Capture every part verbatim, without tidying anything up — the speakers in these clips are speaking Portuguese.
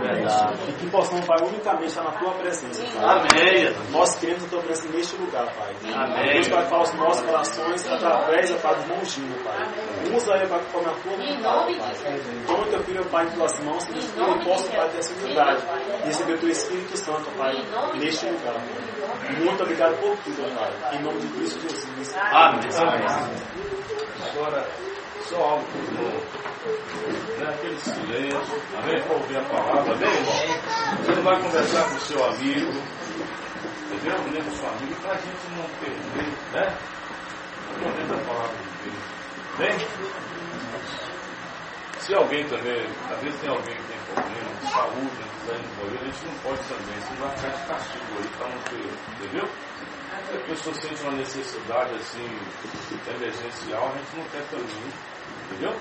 E que possamos, Pai, unicamente estar na Tua presença, Pai. Amém. Nós queremos a Tua presença neste lugar, Pai. Amém. Deus, Pai, fala aos nossos corações através, Pai, do irmãozinho, Pai. Usa ele, Pai, como a Tua vontade, Pai. Toma Teu Filho, Pai, em Tuas mãos, que ele possa, Pai, ter essa humildade e receber o Teu Espírito Santo, Pai, neste lugar, Pai. Muito obrigado por tudo, Pai. Em nome de Cristo Jesus. Amém. Amém. Agora, só algo né? Aquele silêncio, amém? Para ouvir a palavra, amém, irmão? Você não vai conversar com o seu amigo, entendeu? Nem com o seu amigo, para a gente não perder, né? O momento da palavra de Deus, amém? Se alguém também, às vezes tem alguém que tem problema de saúde, quiser ir no banheiro, a gente não pode também, você vai ficar de castigo aí, para não ter, entendeu? Se a pessoa sente uma necessidade assim, emergencial, a gente não quer também, entendeu?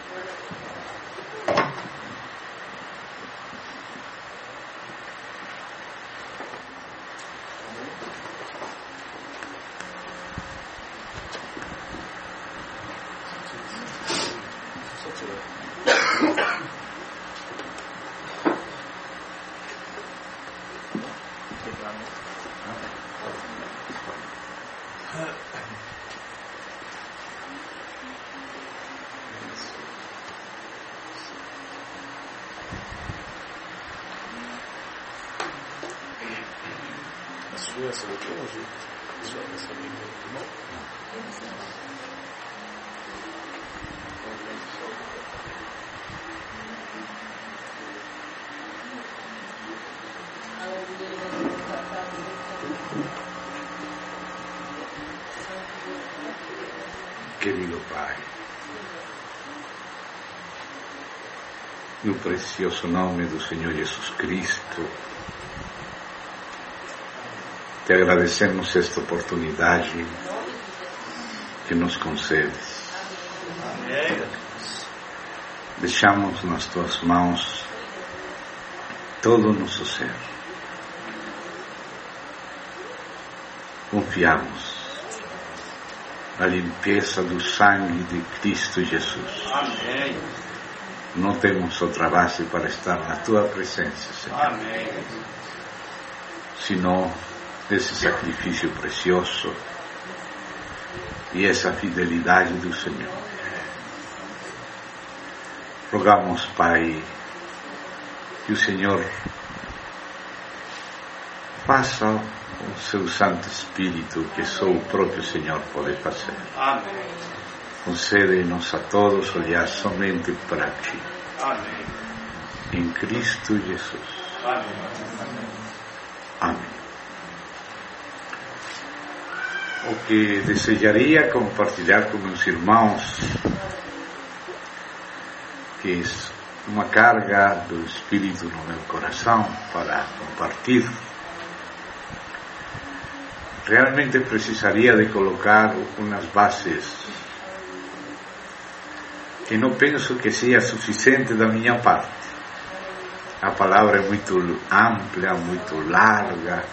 Querido Pai, no precioso nome do Senhor Jesus Cristo, te agradecemos esta oportunidade que nos concedes. Deixamos nas tuas mãos todo o nosso ser. Confiamos na limpeza do sangue de Cristo Jesus. Amém. Não temos outra base para estar na tua presença, Senhor. Amém. Senão esse sacrifício precioso e essa fidelidade do Senhor. Rogamos, Pai, que o Senhor faça o seu Santo Espírito, que só o próprio Senhor pode fazer. Amém. Concede-nos a todos olhar somente para Ti. Amém. Em Cristo Jesus. Amém. Amém. O que desejaria compartilhar com meus irmãos, que é uma carga do Espírito no meu coração para compartilhar. Realmente precisaria de colocar umas bases que não penso que seja suficiente da minha parte. A palavra é muito ampla, muito larga,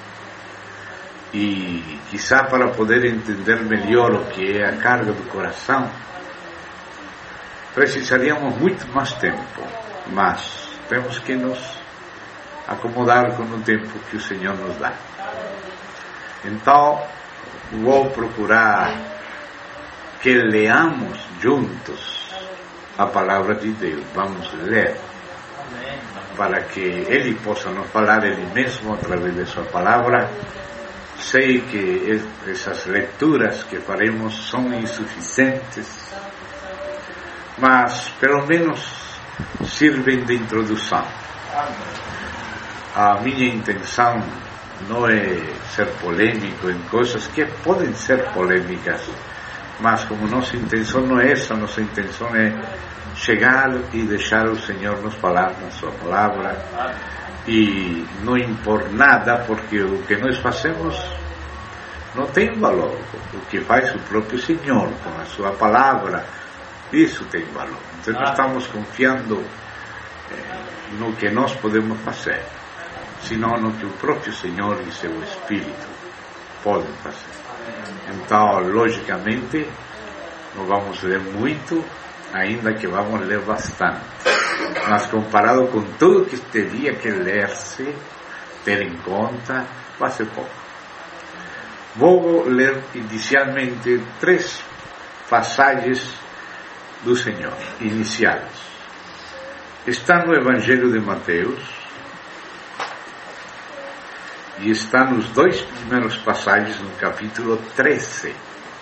e quizá para poder entender melhor o que é a carga do coração, precisaríamos muito mais tempo, mas temos que nos acomodar com o tempo que o Senhor nos dá. Então, vou procurar que leamos juntos a palavra de Deus. Vamos ler, para que Ele possa nos falar Ele mesmo através de sua palavra. Sei que essas leituras que faremos são insuficientes, mas pelo menos sirvem de introdução. A minha intenção não é ser polêmico em coisas que podem ser polêmicas, mas como nossa intenção não é essa, nossa intenção é chegar e deixar o Senhor nos falar na sua palavra e não impor nada, porque o que nós fazemos não tem valor. O que faz o próprio Senhor com a sua palavra, isso tem valor. Então nós estamos confiando eh, no que nós podemos fazer, senão no que o próprio Senhor e seu Espírito podem fazer. Então, logicamente, não vamos ler muito, ainda que vamos ler bastante. mas comparado com tudo que teria que ler-se, ter em conta, vai ser pouco. Vou ler inicialmente três passagens do Senhor, iniciais. Está no Evangelho de Mateus e está nos dois primeiros passagens, no capítulo treze.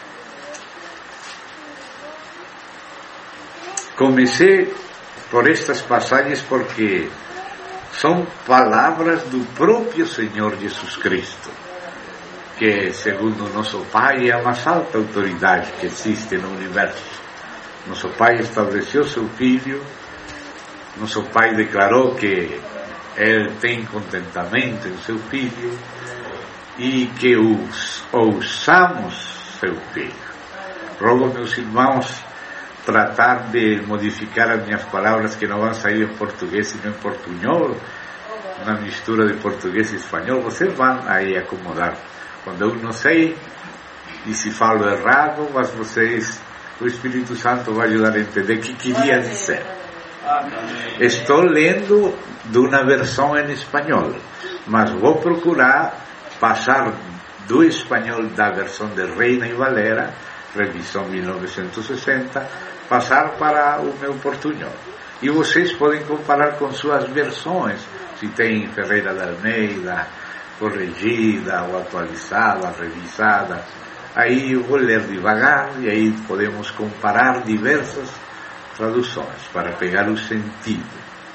Comecei por estas passagens porque são palavras do próprio Senhor Jesus Cristo, que, segundo nosso Pai, é a mais alta autoridade que existe no universo. Nosso Pai estabeleceu seu Filho, nosso Pai declarou que Ele tem contentamento em seu Filho e que os, ouçamos seu Filho. Rogo, meus irmãos, tratar de modificar as minhas palavras, que não vão sair em português e não em portunhol, uma mistura de português e espanhol. Vocês vão aí acomodar. Quando eu não sei, e se falo errado, mas vocês, o Espírito Santo vai ajudar a entender o que queria dizer. Estou lendo de uma versão em espanhol, mas vou procurar passar do espanhol da versão de Reina e Valera, revisão mil novecentos e sessenta, passar para o meu portunhol. E vocês podem comparar com suas versões, se tem Ferreira de Almeida, corrigida ou atualizada, revisada. Aí eu vou ler devagar e aí podemos comparar diversas traduções para pegar o sentido.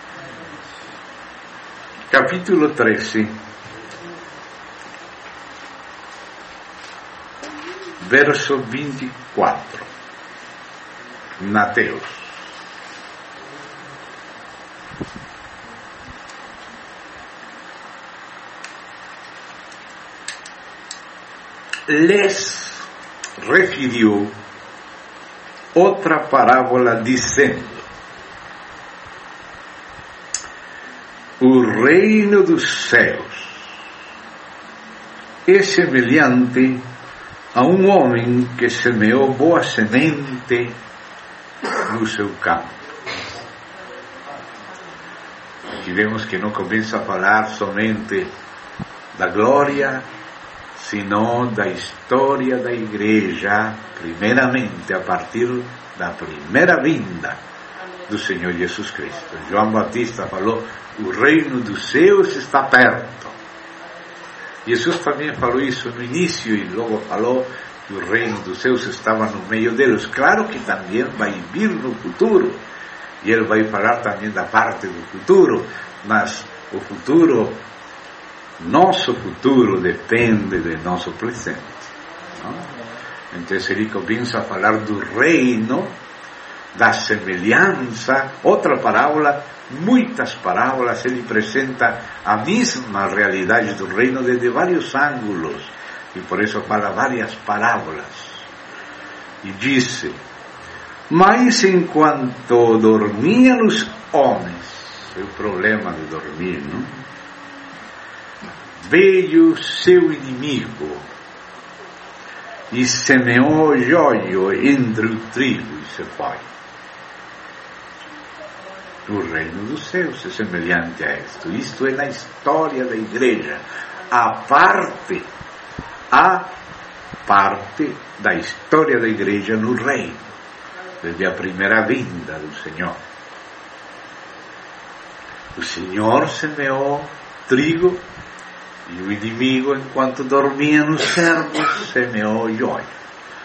Capítulo treze, verso vinte e quatro. Mateus. Les referiu outra parábola dizendo: o reino dos céus é semelhante a um homem que semeou boa semente no seu campo. Aqui vemos que não começa a falar somente da glória, senão da história da igreja, primeiramente a partir da primeira vinda do Senhor Jesus Cristo. João Batista falou: o reino dos céus está perto. Jesus também falou isso no início e logo falou que o reino dos céus estava no meio deles. Claro que também vai vir no futuro, e ele vai falar também da parte do futuro, mas o futuro, nosso futuro, depende de nosso presente, não? Então ele começa a falar do reino, da semelhança. Outra parábola, muitas parábolas, ele apresenta a mesma realidade do reino desde vários ângulos, e por isso fala várias parábolas. E disse: mas enquanto dormiam os homens, é o problema de dormir, não? Veio seu inimigo e semeou joio entre o trigo e se foi. O reino dos céus é semelhante a isto. Isto é na história da igreja. A parte, a parte da história da igreja no reino, desde a primeira vinda do Senhor. O Senhor semeou trigo e o inimigo, enquanto dormia nos servos, semeou joio.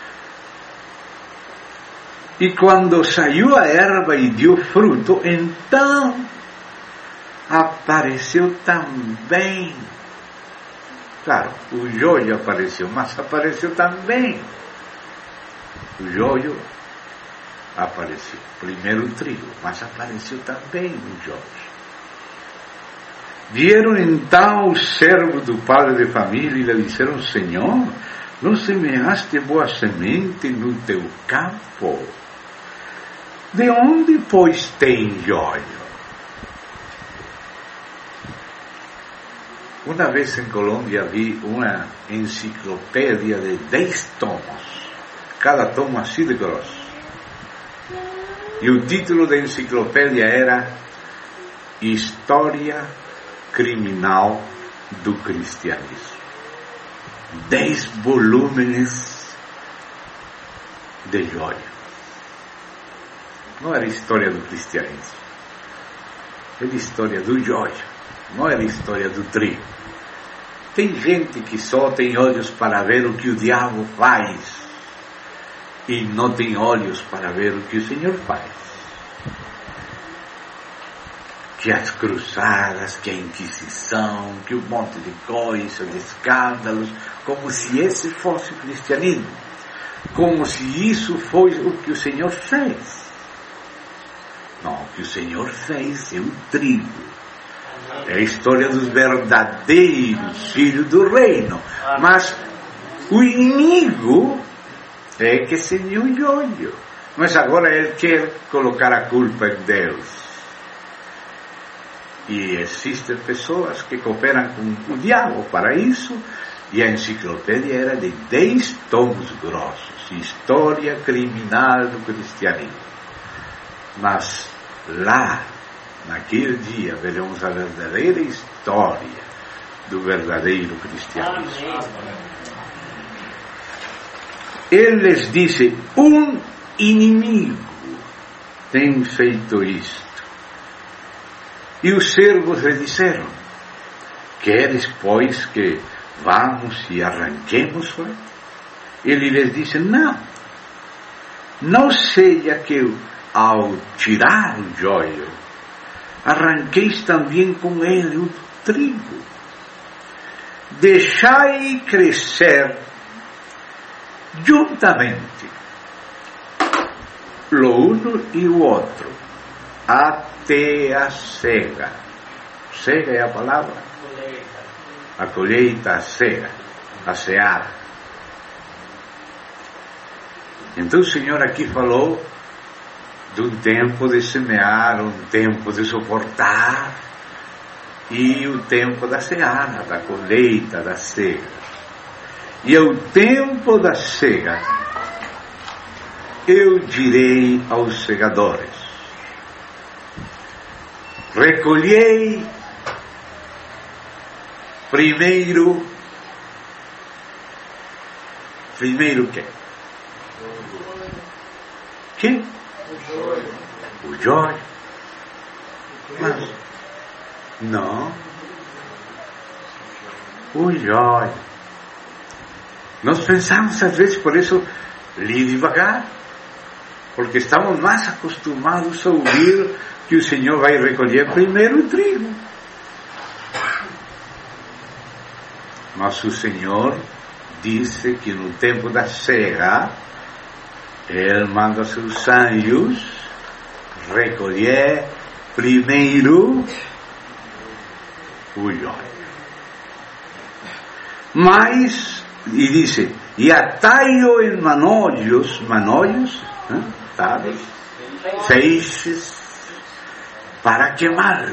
E quando saiu a erva e deu fruto, então apareceu também. Claro, o joio apareceu, mas apareceu também. O joio apareceu. Primeiro o trigo, mas apareceu também o joio. Vieram então os servos do padre de família e lhe disseram: Senhor, não semeaste boa semente no teu campo? De onde, pois, tem joio? Uma vez em Colômbia vi uma enciclopédia de dez tomos, cada tomo assim de grosso. E o título da enciclopédia era História Criminal do Cristianismo. Dez volumes de joia. Não era história do cristianismo, era história do joio, não era história do trigo. Tem gente que só tem olhos para ver o que o diabo faz e não tem olhos para ver o que o Senhor faz. Que as cruzadas, que a Inquisição, que um monte de coisas, de escândalos, como se esse fosse o cristianismo, como se isso fosse o que o Senhor fez. Não, o que o Senhor fez é o trigo. É a história dos verdadeiros filhos do reino. Mas o inimigo é que se deu o joio. Mas agora ele quer colocar a culpa em Deus. E existem pessoas que cooperam com o diabo para isso. E a enciclopédia era de dez tomos grossos. História criminal do cristianismo. Mas lá, naquele dia, veremos a verdadeira história do verdadeiro cristianismo. Ele lhes disse: um inimigo tem feito isto. E os servos lhe disseram: queres, pois, que vamos e arranquemos? Ele lhes disse: não, não seja que ao tirar o joio, arranqueis também com ele o trigo. Deixai crescer juntamente o uno e o outro, até a cega. Cega é a palavra? A colheita, a cega, a seara. Então o Senhor aqui falou de um tempo de semear, um tempo de suportar, e o tempo da seara, da colheita, da cega. E ao tempo da cega, eu direi aos segadores: recolhei primeiro, primeiro o quê? Que? O joio. Mas não, o joio. Nós pensamos às vezes, por isso li devagar, porque estamos mais acostumados a ouvir que o Senhor vai recolher primeiro o trigo. Mas o Senhor disse que no tempo da cega Ele manda seus anjos recolher primeiro o joio. Mas, e disse, e atai-o em manolhos, manolhos, né? Sabe? Feixes, para queimá-lo.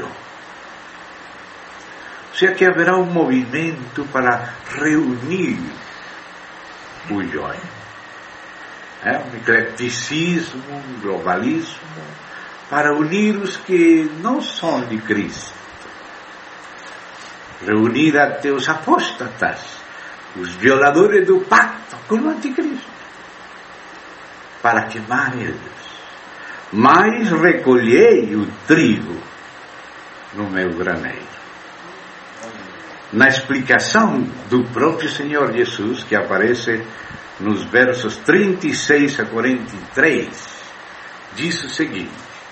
Ou seja, que haverá um movimento para reunir o joio. É um ecleticismo, um globalismo, para unir os que não são de Cristo. Reunir até os apóstatas, os violadores do pacto com o anticristo, para queimar eles. Mas recolhei o trigo no meu graneiro. Na explicação do próprio Senhor Jesus, que aparece nos versos trinta e seis a quarenta e três, diz o seguinte: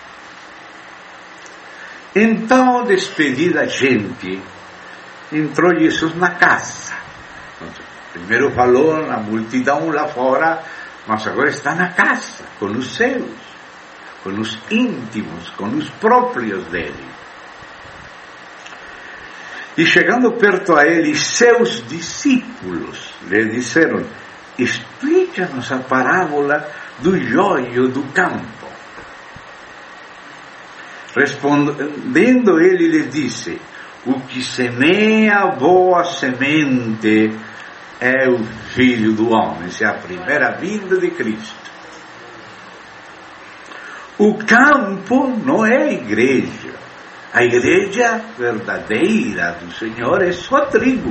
então, despedida a gente, entrou Jesus na casa. Primeiro falou na multidão lá fora, mas agora está na casa, com os seus, com os íntimos, com os próprios dele. E chegando perto a ele, seus discípulos lhe disseram: explica-nos a parábola do joio do campo. Respondendo ele, lhe disse: o que semeia boa semente é o Filho do Homem. Essa é a primeira vinda de Cristo. O campo não é a igreja. A igreja verdadeira do Senhor é só trigo.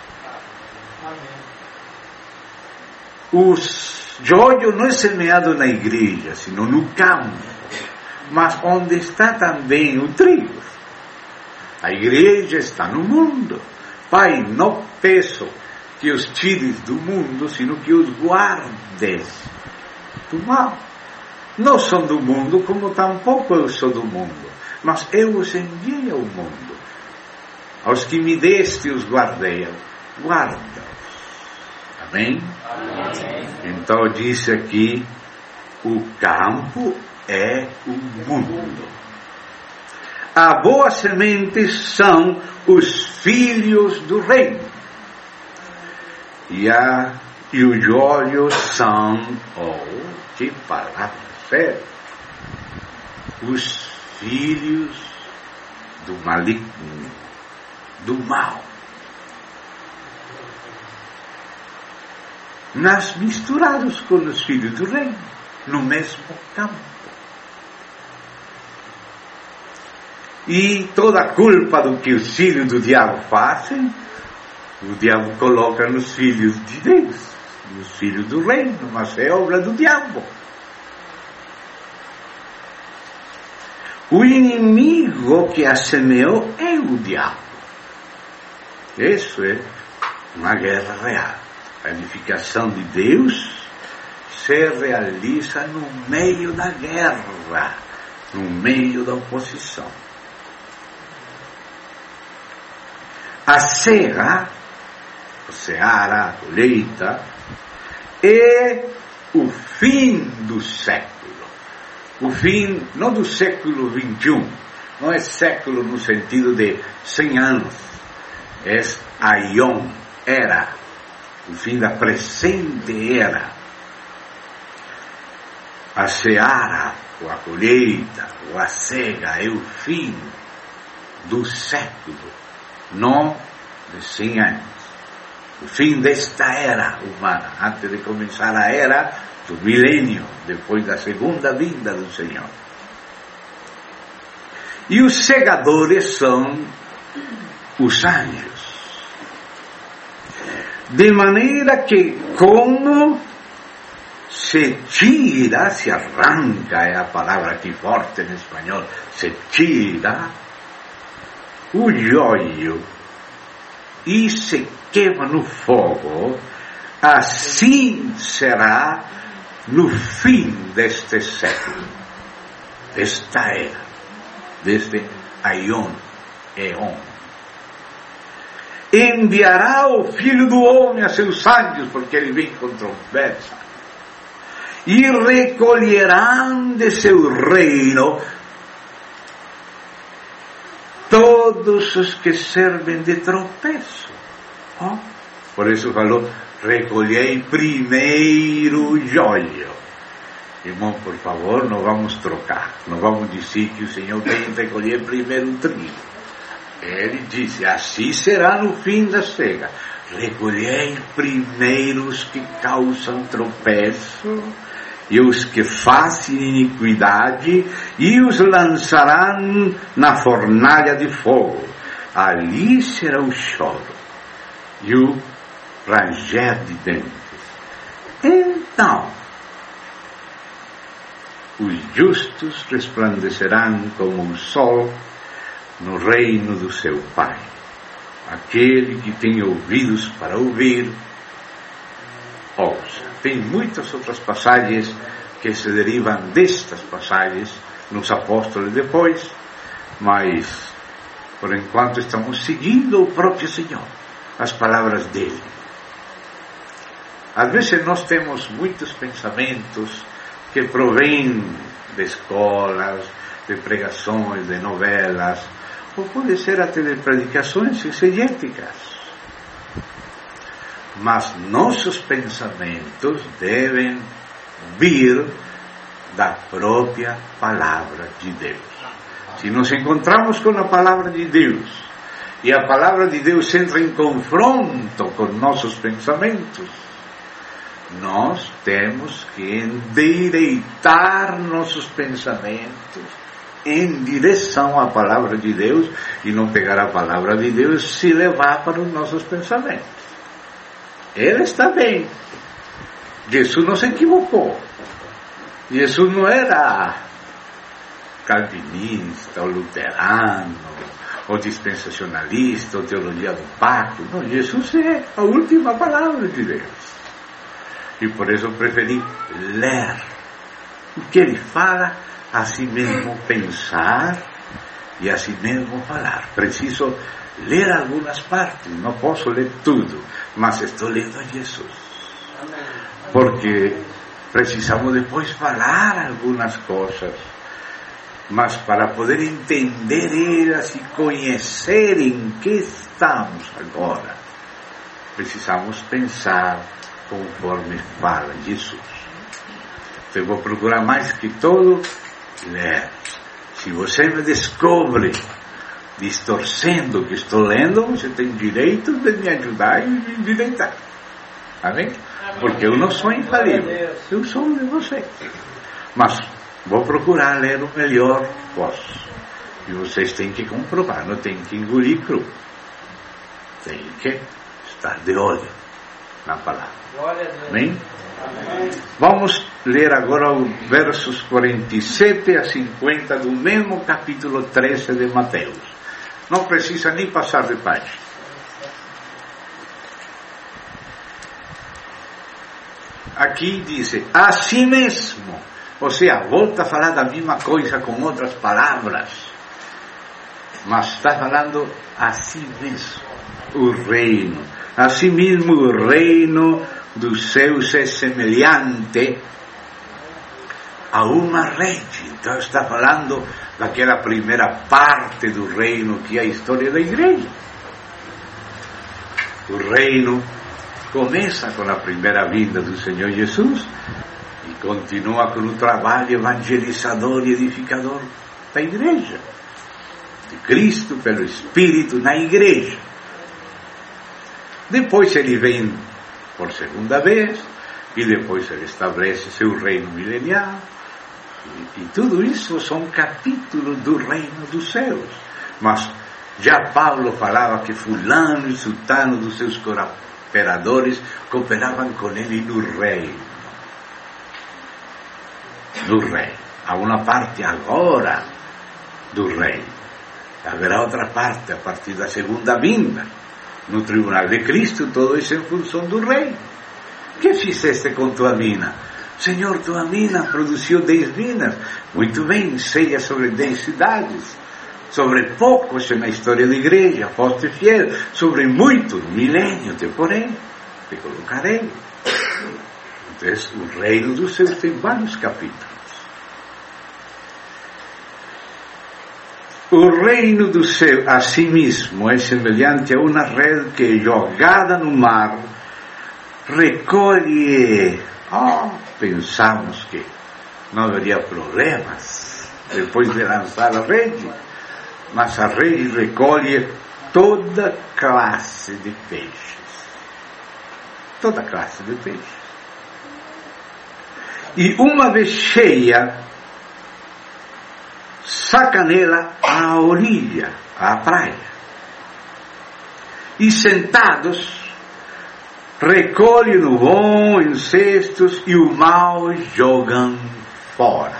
O joio não é semeado na igreja, senão no campo. Mas onde está também o trigo? A igreja está no mundo. Pai, não peço que os tires do mundo, sino que os guardes do mal. Não são do mundo, como tampouco eu sou do mundo. Mas eu os enviei ao mundo. Aos que me deste os guardei. Guarda-os. Amém? Amém? Então disse aqui, o campo é o mundo. A boa semente são os filhos do reino. E, a, e os olhos são, oh, que palavra séria, os filhos do maligno, do mal. Mas misturados com os filhos do reino, no mesmo campo. E toda a culpa do que os filhos do diabo fazem, o diabo coloca nos filhos de Deus, nos filhos do reino, mas é obra do diabo. O inimigo que a semeou é o diabo. Isso é uma guerra real. A edificação de Deus se realiza no meio da guerra, no meio da oposição. A cega, a seara, a colheita, é o fim do século. O fim, não do século vinte e um, não é século no sentido de cem anos, é aion, era, o fim da presente era. A seara, ou a colheita, ou a cega, é o fim do século, não de cem anos. O fim desta era humana, antes de começar a era do milênio, depois da segunda vinda do Senhor. E os segadores são os anjos. De maneira que, como se tira, se arranca, é a palavra aqui forte em espanhol, se tira o joio e se queima no fogo, assim será no fim deste século, desta era, deste aion, eon. Enviará o Filho do Homem a seus anjos, porque ele vem com trombeta, e recolherão de seu reino todos os que servem de tropeço. Oh, por isso falou, recolhei primeiro o joio. Irmão, por favor, não vamos trocar. Não vamos dizer que o Senhor vem recolher primeiro o trigo. Ele disse, assim será no fim da cega. Recolhei primeiro os que causam tropeço e os que fazem iniquidade, e os lançarão na fornalha de fogo. Ali será o choro e o ranger de dentes. Então, os justos resplandecerão como o sol no reino do seu Pai. Aquele que tem ouvidos para ouvir, ouça. Tem muitas outras passagens que se derivam destas passagens nos apóstolos depois, mas por enquanto estamos seguindo o próprio Senhor, as palavras dele. Às vezes nós temos muitos pensamentos que provêm de escolas, de pregações, de novelas, ou pode ser até de predicações exegéticas. Mas nossos pensamentos devem vir da própria palavra de Deus. Se nos encontramos com a palavra de Deus, e a palavra de Deus entra em confronto com nossos pensamentos, nós temos que endireitar nossos pensamentos em direção à palavra de Deus e não pegar a palavra de Deus e se levar para os nossos pensamentos. Ele está bem. Jesus não se equivocou. Jesus não era calvinista ou luterano ou dispensacionalista ou teologia do pacto. Não, Jesus é a última palavra de Deus. E por isso eu preferi ler o que ele fala, assim mesmo pensar e assim mesmo falar. Preciso ler algumas partes, não posso ler tudo, mas estou lendo a Jesus. Porque precisamos depois falar algumas coisas, mas para poder entender elas e conhecer em que estamos agora, precisamos pensar conforme fala Jesus. Então eu vou procurar mais que todo ler. Se você me descobre distorcendo o que estou lendo, você tem direito de me ajudar e me endireitar. Amém? Porque eu não sou infalível, eu sou um de vocês. Mas vou procurar ler o melhor posso. E vocês têm que comprovar, não tem que engolir cru. Tem que estar de olho na palavra. Amém? Amém? Vamos ler agora os versos quarenta e sete a cinquenta do mesmo capítulo treze de Mateus. Não precisa nem passar de página. Aqui diz, assim mesmo, ou seja, volta a falar da mesma coisa com outras palavras, mas está falando assim mesmo, o reino. Assim mesmo o reino dos céus é semelhante a uma rede. Então está falando daquela primeira parte do reino que é a história da igreja. O reino começa com a primeira vinda do Senhor Jesus e continua com o trabalho evangelizador e edificador da igreja, de Cristo pelo Espírito na igreja. Depois ele vem por segunda vez e depois ele estabelece seu reino milenial e, e tudo isso são capítulos do reino dos céus. Mas já Paulo falava que fulano e sultano dos seus cooperadores cooperavam com ele no reino. No reino. Há uma parte agora do reino. Haverá outra parte a partir da segunda vinda. No tribunal de Cristo, todo isso em função do reino. Que fizeste com tua mina? Senhor, tua mina produziu dez minas. Muito bem, seja sobre dez cidades. Sobre poucos na história da igreja, foste fiel. Sobre muito, no milênio te porei, te colocarei. Então, o reino dos céus tem vários capítulos. O reino do céu, a si mesmo, é semelhante a uma rede que, jogada no mar, recolhe. Oh, pensamos que não haveria problemas depois de lançar a rede, mas a rede recolhe toda classe de peixes. Toda classe de peixes. E uma vez cheia, saca nela à orilla, à praia. E sentados, recolhem o bom em cestos e o mal jogam fora.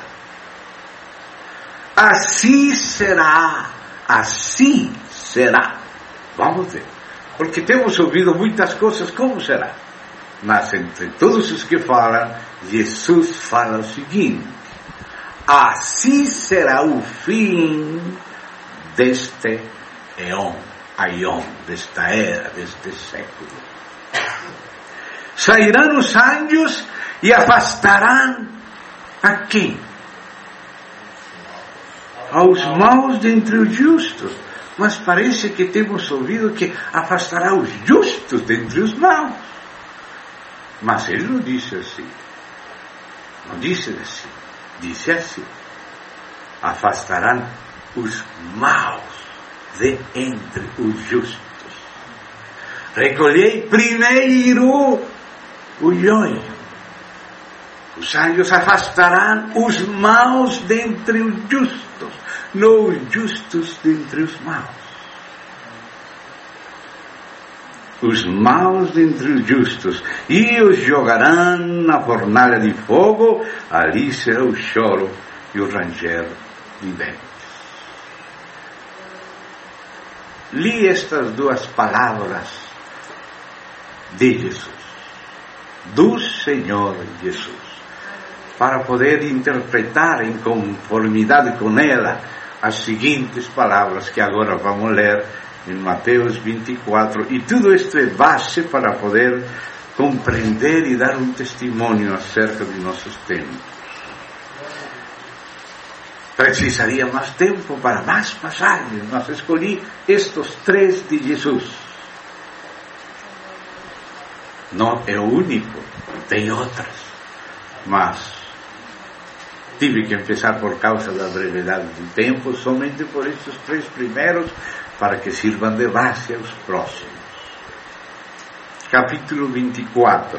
Assim será, assim será. Vamos ver. Porque temos ouvido muitas coisas, como será? Mas entre todos os que falam, Jesus fala o seguinte: assim será o fim deste eon, aion, desta era, deste século. Sairão os anjos e afastarão a quem? Aos maus dentre os justos. Mas parece que temos ouvido que afastará os justos dentre os maus. Mas ele não disse assim. Não disse assim. Disse assim: afastarão os maus de entre os justos. Recolhei primeiro o joio, Os anjos afastarão os maus dentre os justos, não os justos dentre os maus. Os maus dentre os justos, e os jogarão na fornalha de fogo, ali será o choro e o ranger de dentes. Li estas duas palavras de Jesus, do Senhor Jesus, para poder interpretar em conformidade com ela as seguintes palavras que agora vamos ler em Mateus vinte e quatro, e tudo isto é base para poder compreender e dar um testemunho acerca de nossos tempos. Precisaria mais tempo para mais passagens, mas escolhi estes três de Jesus. Não é o único, tem outras, mas tive que começar por causa da brevidade do tempo, somente por estes três primeiros, para que sirvam de base aos próximos. Capítulo vinte e quatro.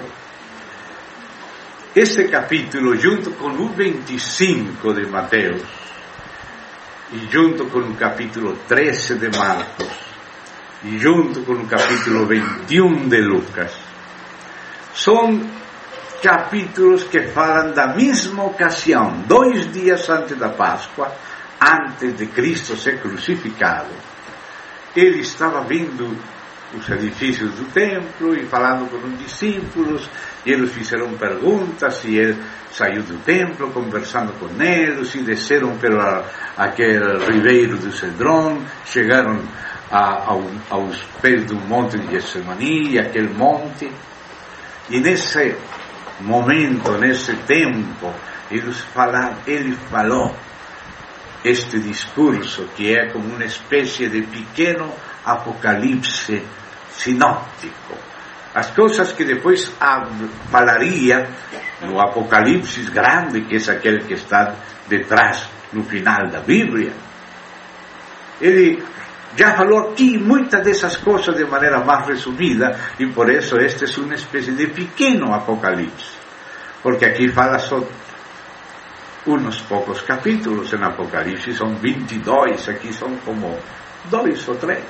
Este capítulo, junto com o vinte e cinco de Mateus, e junto com o capítulo treze de Marcos, e junto com o capítulo vinte e um de Lucas, são capítulos que falam da mesma ocasião, dois dias antes da Páscoa, antes de Cristo ser crucificado. Ele estava vendo os edifícios do templo e falando com os discípulos, e eles fizeram perguntas, e ele saiu do templo conversando com eles, e desceram pelo aquele ribeiro do Cedrón, chegaram a, ao, aos pés do monte de Getsemani, aquele monte, e nesse momento, nesse tempo, eles falaram, ele falou este discurso, que é como uma espécie de pequeno apocalipse sinóptico. As coisas que depois falaria no Apocalipse grande, que é aquele que está detrás, no final da Bíblia. Ele já falou aqui muitas dessas coisas de maneira mais resumida, e por isso este é uma espécie de pequeno apocalipse, porque aqui fala só uns poucos capítulos. Em Apocalipse são vinte e dois, aqui são como dois ou três.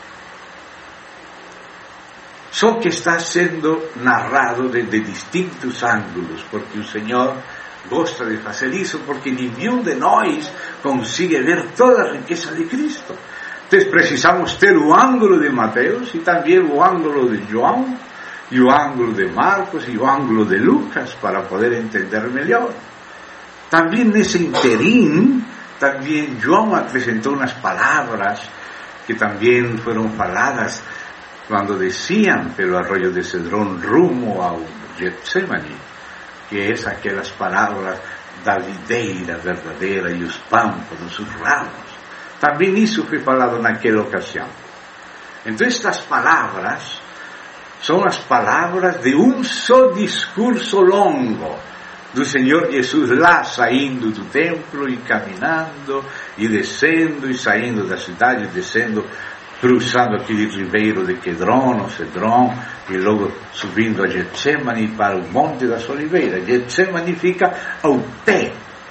Só que está sendo narrado desde distintos ângulos, porque o Senhor gosta de fazer isso, porque nenhum de nós consegue ver toda a riqueza de Cristo. Então precisamos ter o ângulo de Mateus, e também o ângulo de João, e o ângulo de Marcos, e o ângulo de Lucas, para poder entender melhor. Também nesse interim, também João acrescentou umas palavras que também foram faladas quando desciam pelo arroio de Cedrón rumo ao Getsemani, que é aquelas palavras da videira verdadeira e os pâmpanos, os ramos. Também isso foi falado naquela ocasião. Então estas palavras são as palavras de um só discurso longo do Senhor Jesus, lá saindo do templo e caminhando e descendo e saindo da cidade, descendo, cruzando aquele ribeiro de Quedrón, o Cedrón, e logo subindo a Getsemani para o Monte das Oliveiras. Getsemani fica ao pé,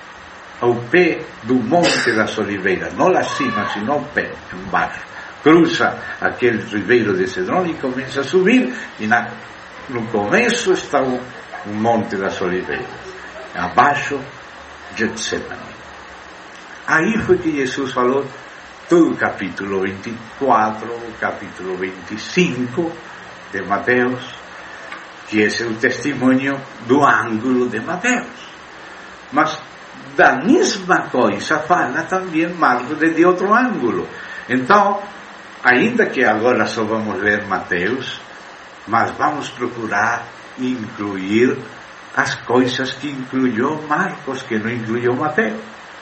ao pé do Monte das Oliveiras, não lá cima, sino ao pé, embaixo. Cruza aquele ribeiro de Cedrón e começa a subir, e na, no começo está o, o Monte das Oliveiras, abaixo Getsemani. Aí foi que Jesus falou todo o capítulo vinte e quatro, o capítulo vinte e cinco de Mateus, que esse é o testemunho do ângulo de Mateus. Mas da mesma coisa fala também Marcos de outro ângulo. Então, ainda que agora só vamos ler Mateus, mas vamos procurar incluir as coisas que incluiu Marcos, que não incluiu Mateus.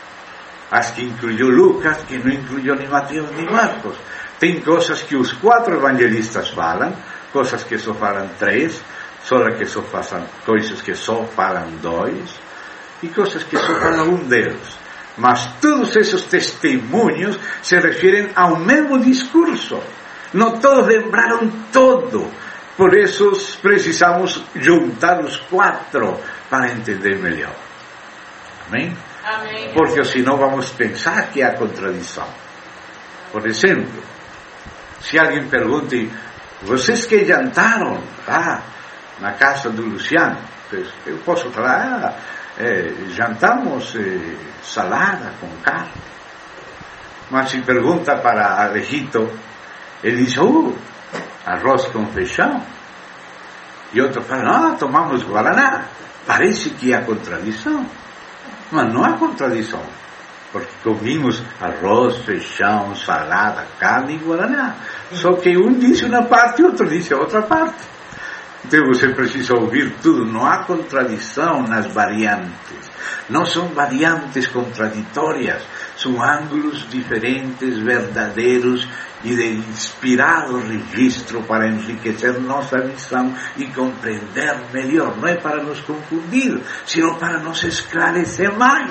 As que incluiu Lucas, que não incluiu nem Mateus nem Marcos. Tem coisas que os quatro evangelistas falam, coisas que só falam três, coisas que só falam, coisas que só falam dois, e coisas que só falam um deles. Mas todos esses testemunhos se referem ao mesmo discurso. Não todos lembraram todo, Por isso precisamos juntar os quatro para entender melhor. Amém? Amém. Porque senão vamos pensar que há contradição. Por exemplo, se alguém pergunta, vocês que jantaram lá na casa do Luciano? Eu posso falar, ah, é, jantamos é, salada com carne. Mas se pergunta para Alejito, ele diz, oh, arroz com feijão. E outro fala, ah, tomamos guaraná. Parece que há contradição. Mas não há contradição. Porque comimos arroz, feijão, salada, carne e guaraná. Só que um disse uma parte e outro disse a outra parte. Então você precisa ouvir tudo. Não há contradição nas variantes. Não são variantes contraditórias. São ângulos diferentes, verdadeiros e de inspirado registro para enriquecer nossa visão e compreender melhor. Não é para nos confundir, sino para nos esclarecer mais.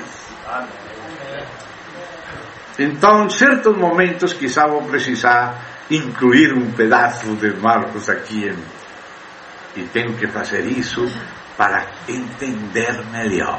Então, em certos momentos, quizá vou precisar incluir um pedaço de Marcos aqui, em, e tenho que fazer isso para entender melhor.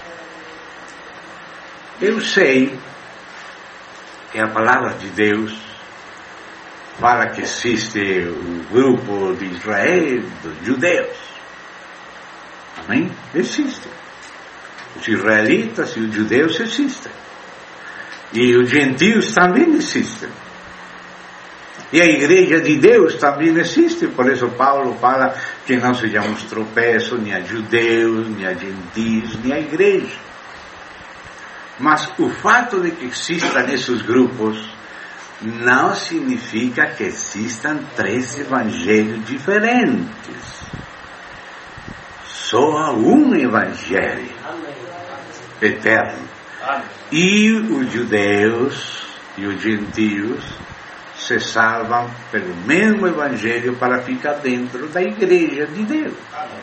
Eu sei que a palavra de Deus fala que existe o grupo de Israel, dos judeus. Amém? Existe. Os israelitas e os judeus existem. E os gentios também existem. E a igreja de Deus também existe. Por isso Paulo fala que não sejamos tropeços nem a judeus, nem a gentios, nem a igreja. Mas o fato de que existam esses grupos não significa que existam três evangelhos diferentes. Só há um evangelho eterno. E os judeus e os gentios se salvam pelo mesmo evangelho para ficar dentro da igreja de Deus.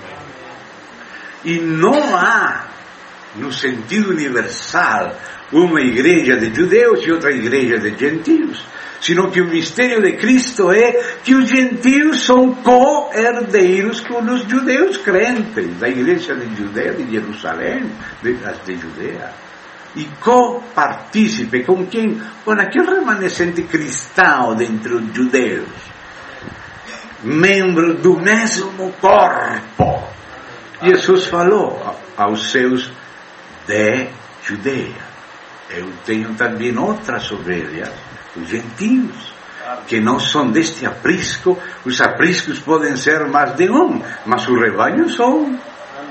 E não há, no sentido universal, uma igreja de judeus e outra igreja de gentios, sino que o mistério de Cristo é que os gentios são co-herdeiros com os judeus crentes, da igreja de Judeia, de Jerusalém, das de Judeia, e co-partícipe com quem? Com aquele remanescente cristão dentre os judeus, membro do mesmo corpo. Jesus falou aos seus de Judeia, eu tenho também outras ovelhas, os gentios, que não são deste aprisco. Os apriscos podem ser mais de um, mas o rebanho são.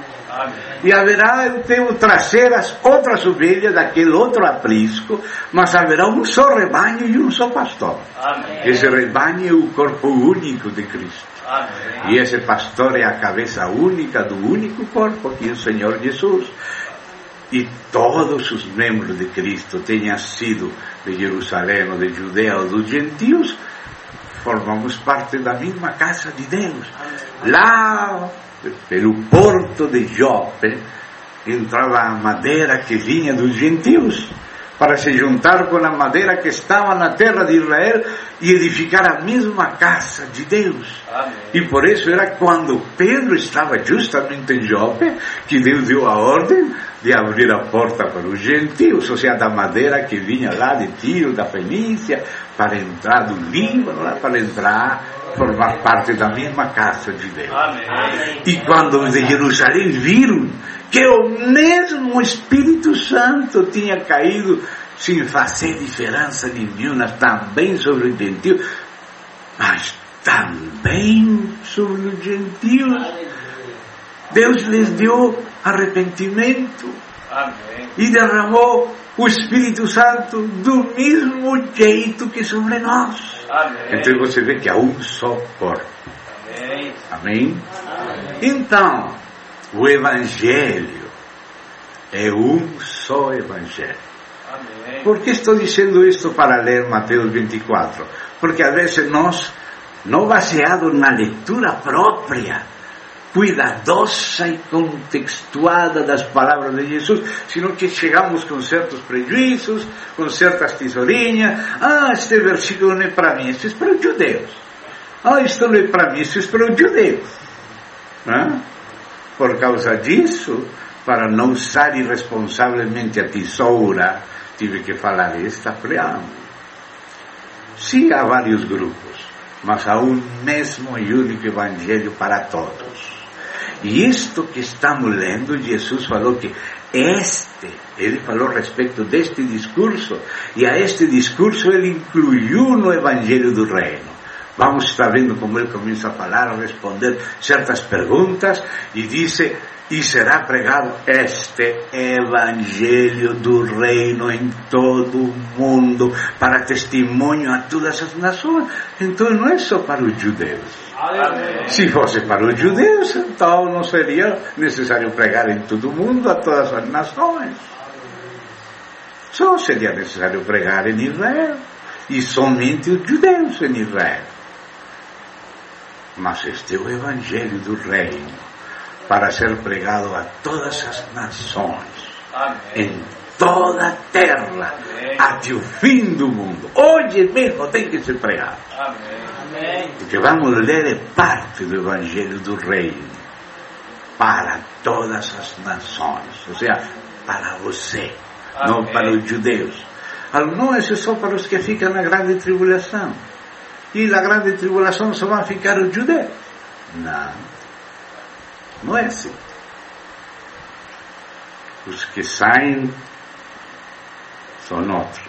E haverá, eu tenho trazer as outras ovelhas daquele outro aprisco, mas haverá um só rebanho e um só pastor. Amém. Esse rebanho é o corpo único de Cristo. Amém. E esse pastor é a cabeça única do único corpo, que é o Senhor Jesus. E todos os membros de Cristo, tenham sido de Jerusalém, ou de Judeia, ou dos gentios, formamos parte da mesma casa de Deus. Lá, pelo porto de Jope, entrava a madeira que vinha dos gentios, para se juntar com a madeira que estava na terra de Israel e edificar a mesma casa de Deus. Amém. E por isso era quando Pedro estava justamente em Jope que Deus deu a ordem de abrir a porta para os gentios, ou seja, da madeira que vinha lá de Tiro, da Fenícia, para entrar do Líbano, lá, para entrar, formar parte da mesma casa de Deus. Amém. E quando os de Jerusalém viram que o mesmo Espírito Santo tinha caído sem fazer diferença nenhuma também sobre os gentios, mas também sobre os gentios, Deus lhes deu arrependimento. Amém. E derramou o Espírito Santo do mesmo jeito que sobre nós. Amém. Então você vê que há um só corpo. Amém. Amém? Amém. Então, o Evangelho é um só Evangelho. Amém. Por que estou dizendo isto para ler Mateus vinte e quatro? Porque às vezes nós, não baseado na leitura própria, cuidadosa e contextuada das palavras de Jesus, sino que chegamos com certos prejuízos, com certas tesourinhas. Ah, este versículo não é para mim, este é para os judeus. Ah, isto não é para mim, isso é para os judeus. Né? Por causa disso, para não usar irresponsavelmente a tesoura, tive que falar esta preâmbulo. Sim, há vários grupos, mas há um mesmo e único evangelho para todos. E isto que estamos lendo, Jesus falou que este, ele falou a respeito deste discurso, e a este discurso ele incluiu no evangelho do reino. Vamos estar vendo como ele começa a falar, a responder certas perguntas, e diz, e será pregado este evangelho do reino em todo o mundo, para testemunho a todas as nações. Então não é só para os judeus. Amém. Se fosse para os judeus, então não seria necessário pregar em todo o mundo, a todas as nações. Só seria necessário pregar em Israel, e somente os judeus em Israel. Mas este é o evangelho do reino, para ser pregado a todas as nações, amém, em toda a terra, amém, até o fim do mundo. Hoje mesmo tem que ser pregado. Amém. Porque vamos ler parte do evangelho do reino para todas as nações, ou seja, para você, amém, não para os judeus. Não é só para os que ficam na grande tribulação. E na grande tribulação só vão ficar os judeus. Não. Não é assim. Os que saem são outros.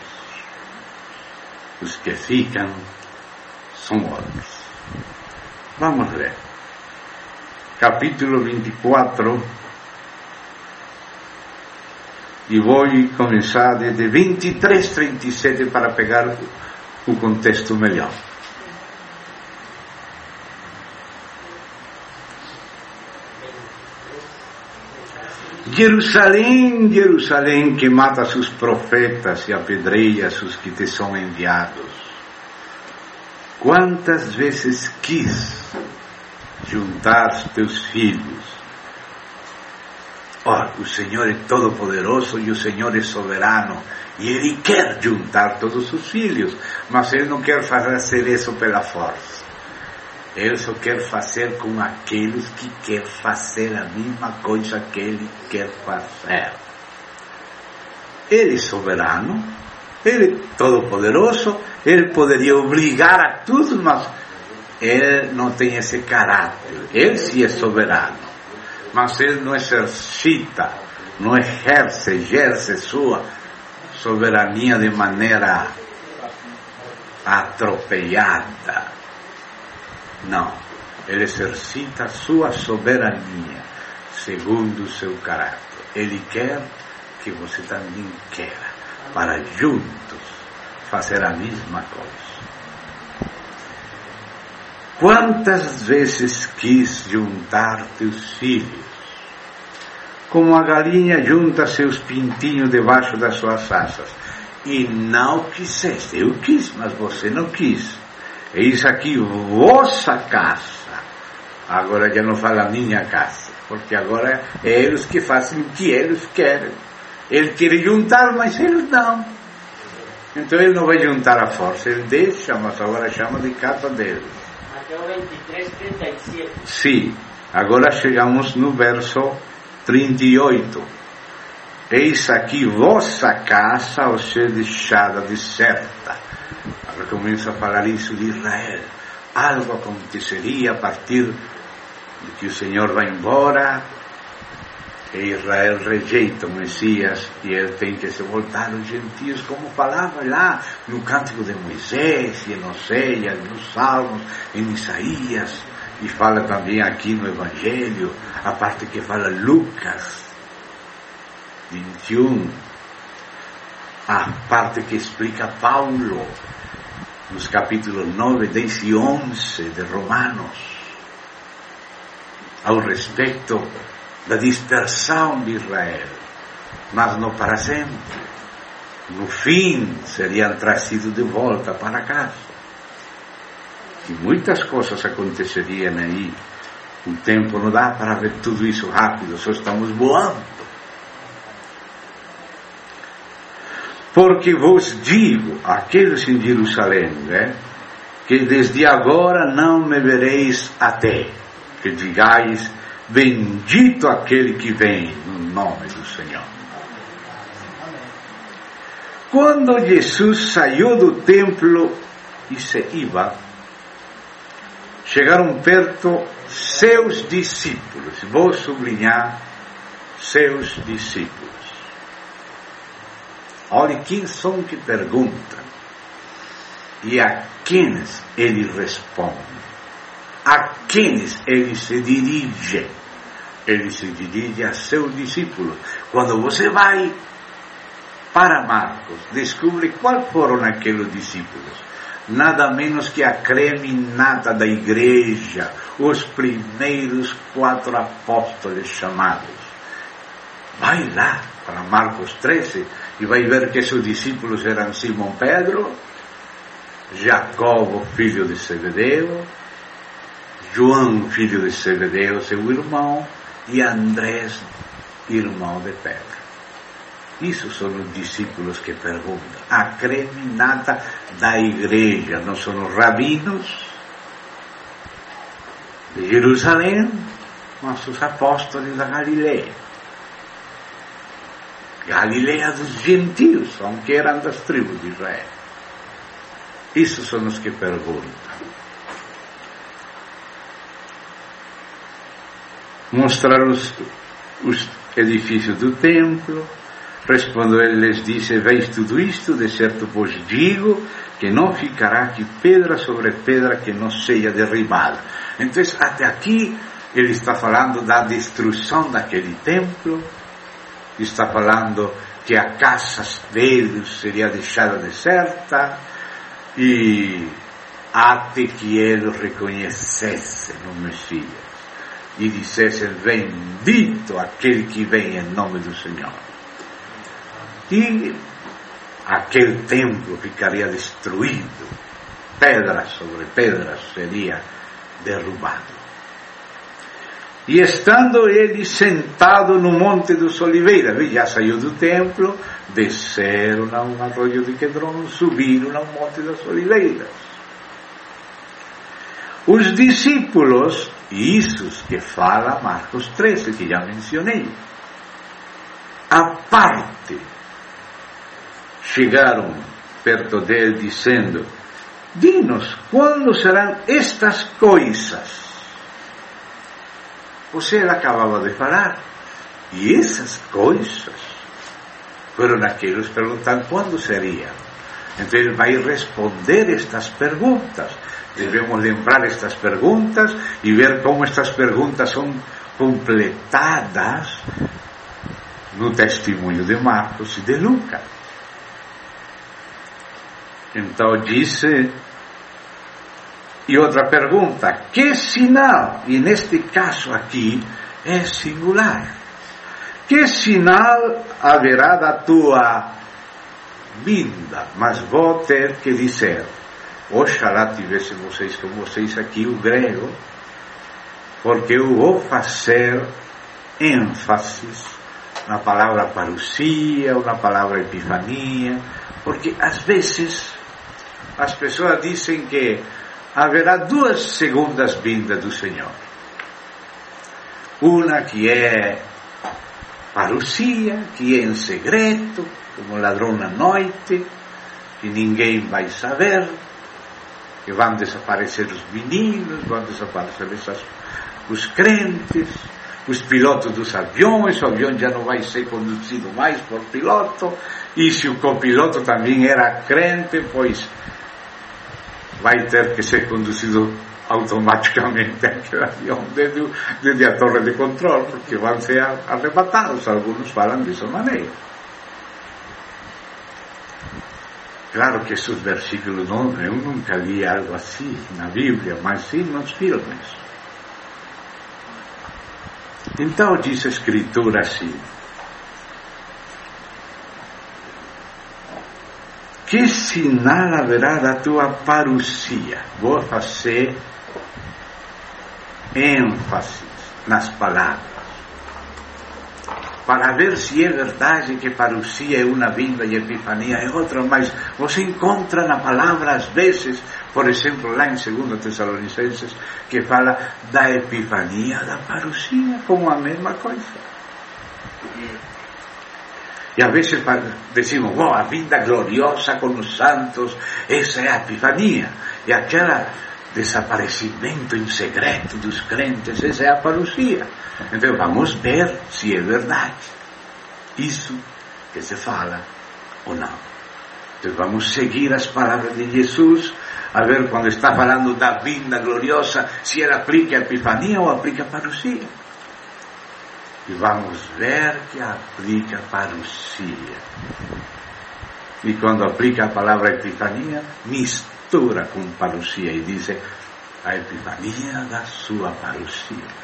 Os que ficam são outros. Vamos ver. Capítulo vinte e quatro. E vou começar desde vinte e três, trinta e sete para pegar o contexto melhor. Jerusalém, Jerusalém, que mata seus profetas e apedreia os que te são enviados. Quantas vezes quis juntar teus filhos? Oh, o Senhor é todo-poderoso e o Senhor é soberano. E Ele quer juntar todos os filhos, mas Ele não quer fazer isso pela força. Ele só quer fazer com aqueles que querem fazer a mesma coisa que Ele quer fazer. Ele é soberano, Ele é todo-poderoso, Ele poderia obrigar a todos, mas Ele não tem esse caráter. Ele sim é soberano, mas Ele não exercita, não exerce, exerce sua soberania de maneira atropelada. Não, Ele exercita a sua soberania segundo o seu caráter. Ele quer que você também queira, para juntos fazer a mesma coisa. Quantas vezes quis juntar teus filhos, como a galinha junta seus pintinhos debaixo das suas asas, e não quiseste. Eu quis, mas você não quis. Eis aqui vossa casa. Agora já não fala minha casa, porque agora é eles que fazem o que eles querem. Ele quer juntar, mas eles não. Então ele não vai juntar a força, ele deixa, mas agora chama de casa deles. Mateus vinte e três, trinta e sete. Sim, agora chegamos no verso trinta e oito. Eis aqui vossa casa ao ser deixada deserta. Agora começa a falar isso de Israel. Algo aconteceria a partir de que o Senhor vai embora e Israel rejeita o Messias e ele tem que se voltar aos gentios, como falava lá no Cântico de Moisés e em Oséias, nos Salmos, em Isaías, e fala também aqui no Evangelho, a parte que fala Lucas vinte e um, a parte que explica Paulo nos capítulos nove, dez e onze de Romanos, ao respeito da dispersão de Israel, mas não para sempre. No fim seriam trazidos de volta para casa. E muitas coisas aconteceriam aí. O tempo não dá para ver tudo isso rápido, só estamos voando. Porque vos digo, aqueles em Jerusalém, né, que desde agora não me vereis até que digais, bendito aquele que vem no nome do Senhor. Quando Jesus saiu do templo e se ia, chegaram perto seus discípulos. Vou sublinhar, seus discípulos. Olhe quem são que perguntam e a quenes ele responde, a quenes ele se dirige. Ele se dirige a seus discípulos. Quando você vai para Marcos, descobre quais foram aqueles discípulos. Nada menos que a creme nata da igreja, os primeiros quatro apóstolos chamados. Vai lá para Marcos treze e vai ver que seus discípulos eram Simão Pedro, Jacobo, filho de Zebedeu, João, filho de Zebedeu, seu irmão, e Andrés, irmão de Pedro. Isso são os discípulos que perguntam. A creme nata da igreja. Não são os rabinos de Jerusalém, mas os apóstolos da Galileia. Galileia dos gentios, aunque eram das tribos de Israel. Isso são os que perguntam. Mostrar os, os edifícios do templo. Respondeu ele, lhes disse, veis tudo isto, de certo vos digo, que não ficará aqui pedra sobre pedra que não seja derribada. Então, até aqui, ele está falando da destruição daquele templo, está falando que a casa dele seria deixada deserta, e até que ele reconhecesse no Messias, e dissesse, bendito aquele que vem em nome do Senhor. E aquele templo ficaria destruído, pedra sobre pedra seria derrubado. E estando ele sentado no Monte dos Oliveiras, já saiu do templo, desceram a um arroio de Quedron, subiram ao Monte das Oliveiras. Os discípulos, e isso que fala Marcos treze, que já mencionei, a parte, chegaram perto dele dizendo, dinos, quando serão estas coisas? Você acabava de falar, e essas coisas foram aqueles perguntando quando seria. Então ele vai responder estas perguntas. Devemos lembrar estas perguntas e ver como estas perguntas são completadas no testemunho de Marcos e de Lucas. Então disse, e outra pergunta, que sinal, e neste caso aqui é singular, que sinal haverá da tua vinda? Mas vou ter que dizer, oxalá tivesse vocês com vocês aqui o grego, porque eu vou fazer ênfase na palavra parousia ou na palavra epifania, porque às vezes as pessoas dizem que haverá duas segundas vindas do Senhor. Uma que é parousia, que é em segredo, como ladrão na noite, que ninguém vai saber, que vão desaparecer os meninos, vão desaparecer essas, os crentes, os pilotos dos aviões, o avião já não vai ser conduzido mais por piloto, e se o copiloto também era crente, pois vai ter que ser conduzido automaticamente aquele avião desde, desde a torre de controle, porque vão ser arrebatados. Alguns falam dessa maneira. Claro que esses versículos, não, eu nunca li algo assim na Bíblia, mas sim nos filmes. Então diz a Escritura assim, que sinal haverá da tua parousia? Vou fazer ênfase nas palavras, para ver se é verdade que parousia é uma vinda e epifania é outra, mas você encontra na palavra às vezes Por exemplo, lá em Segundo Tessalonicenses, que fala da epifania da parousia, como a mesma coisa. E às vezes decimos, oh, a vinda gloriosa com os santos, essa é a epifania. E aquele desaparecimento em secreto dos crentes, essa é a parousia. Então vamos ver se é verdade isso que se fala ou não. Então vamos seguir as palavras de Jesus, a ver quando está falando da vinda gloriosa, se ela aplica a epifania ou aplica a parousia. E vamos ver que aplica a parousia. E quando aplica a palavra epifania, mistura com parousia e diz a epifania da sua parousia.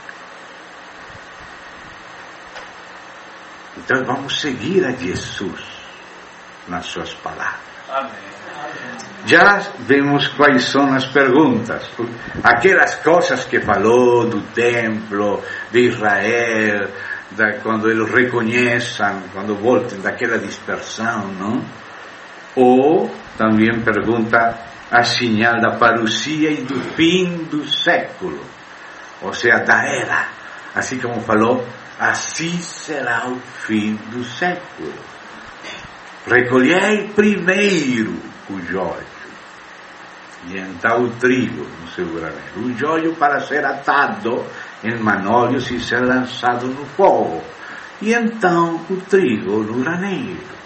Então vamos seguir a Jesus nas suas palavras. Amém. Já vemos quais são as perguntas. Aquelas coisas que falou do templo de Israel, da, quando eles reconheçam, quando voltem daquela dispersão, não? Ou também pergunta a sinal da parousia e do fim do século, ou seja, da era, assim como falou, assim será o fim do século. Recolhei primeiro o joio, e então o trigo no seu graneiro. O joio para ser atado em manolhos e ser lançado no fogo, e então o trigo no graneiro.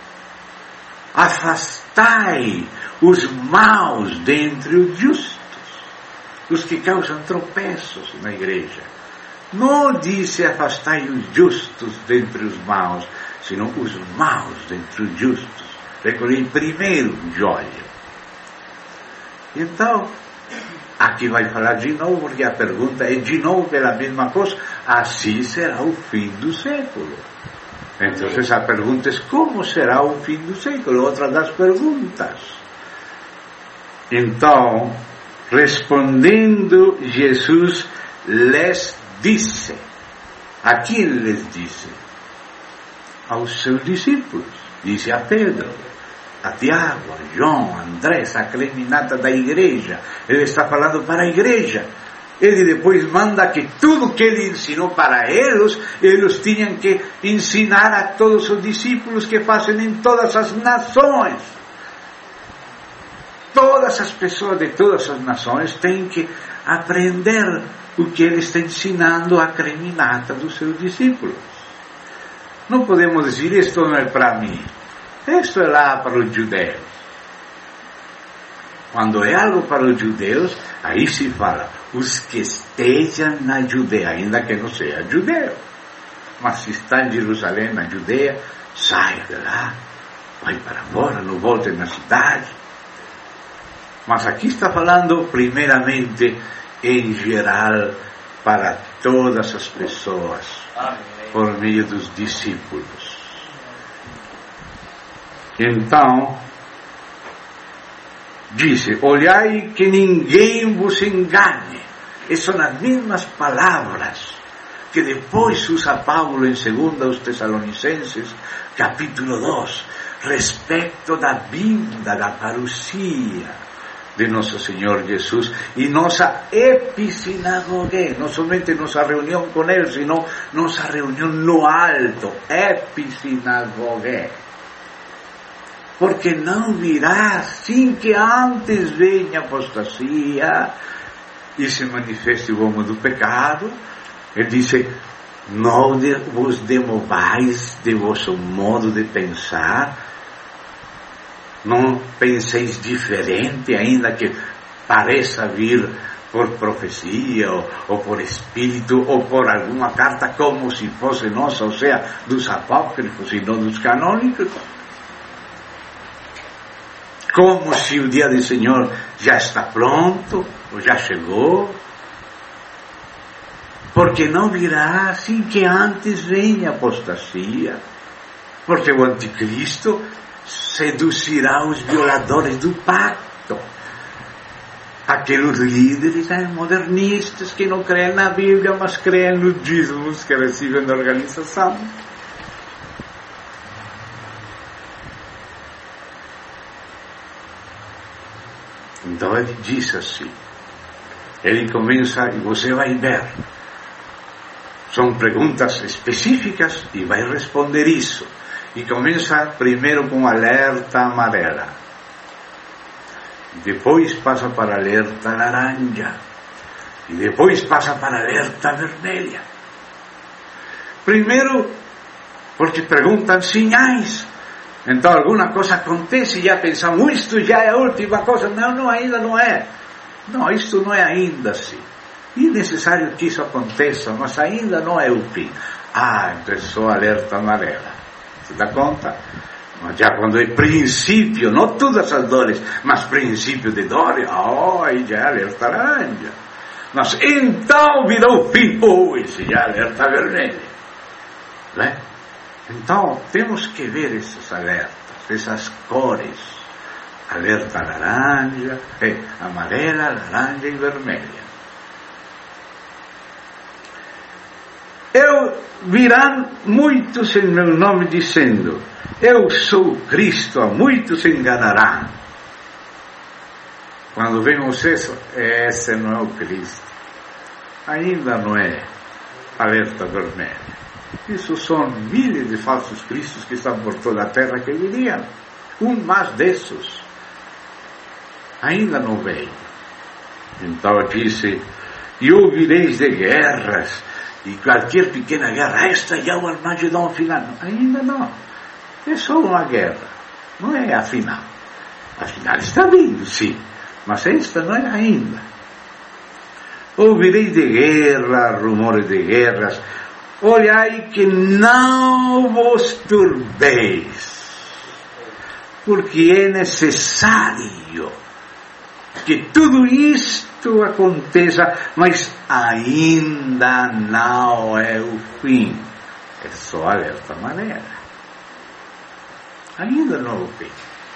Afastai os maus dentre os justos, os que causam tropeços na igreja. Não disse afastai os justos dentre os maus, senão os maus dentre os justos. Recolhei primeiro o joio. Então, aqui vai falar de novo, porque a pergunta é de novo pela mesma coisa. Assim será o fim do século. Então, a pergunta é como será o fim do século? Outra das perguntas. Então, respondendo, Jesus lhes disse. A quem lhes disse? Aos seus discípulos. Disse a Pedro, a Tiago, a João, a Andrés, a creminata da igreja. Ele está falando para a igreja. Ele depois manda que tudo que ele ensinou para eles, eles tinham que ensinar a todos os discípulos que fazem em todas as nações. Todas as pessoas de todas as nações têm que aprender o que ele está ensinando à creminata dos seus discípulos. Não podemos dizer, isto não é para mim, isto é lá para os judeus. Quando é algo para os judeus, aí se fala, os que estejam na Judeia, ainda que não seja judeu. Mas se está em Jerusalém, na Judeia, sai de lá, vai para fora, não volte na cidade. Mas aqui está falando primeiramente em geral para todas as pessoas, amém, por meio dos discípulos. Então, disse, olhai que ninguém vos engane. E são as mesmas palavras que depois usa Paulo em Segundo aos Tessalonicenses, capítulo dois, respeito da vinda, da parousia de nosso Senhor Jesus e nossa episinagogue, não somente nossa reunião com Ele, sino nossa reunião no alto, episinagogue. Porque não virá sem que antes venha a apostasia e se manifeste o homem do pecado. Ele disse, não vos demovais de vosso modo de pensar, não penseis diferente, ainda que pareça vir por profecia, ou, ou por espírito, ou por alguma carta, como se fosse nossa, ou seja, dos apócrifos e não dos canônicos. Como se o dia do Senhor já está pronto, ou já chegou. Porque não virá assim que antes venha a apostasia. Porque o anticristo seduzirá os violadores do pacto. Aqueles líderes modernistas que não creem na Bíblia, mas creem nos dízimos que recebem da organização. Então ele diz assim, ele começa, e você vai ver, são perguntas específicas e vai responder isso. E começa primeiro com alerta amarela, depois passa para alerta laranja, e depois passa para alerta vermelha. Primeiro, porque perguntam sinais. Então alguma coisa acontece e já pensamos, isto já é a última coisa. Não, não, ainda não é. Não, isto não é ainda assim. E é necessário que isso aconteça, mas ainda não é o fim. Ah, começou a alerta amarela. Você dá conta? Mas já quando é princípio, não todas as dores, mas princípio de dor, oh, já é alerta laranja. Mas então virou o fim, oh, esse já é alerta vermelha. Não é? Então, temos que ver esses alertas, essas cores. Alerta laranja, é, amarela, laranja e vermelha. Eu virão muitos em meu nome dizendo, eu sou Cristo, a muitos se enganarão. Quando vemos isso, esse não é o Cristo. Ainda não é alerta vermelha. Isso são milhares de falsos cristos que estão por toda a terra que viriam. Um mais desses ainda não veio. Então disse, e ouvireis de guerras, e qualquer pequena guerra, esta já é o Armagedon final. Ainda não. É só uma guerra. Não é a final. A final está vindo, sim. Mas esta não é ainda. Ouvireis de guerra, rumores de guerras. Olhai que não vos turbeis, porque é necessário que tudo isto aconteça, mas ainda não é o fim. É só alerta amarela. Ainda não é o fim.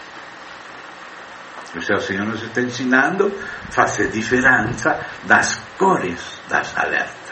O seu Senhor nos está ensinando a fazer diferença das cores das alertas.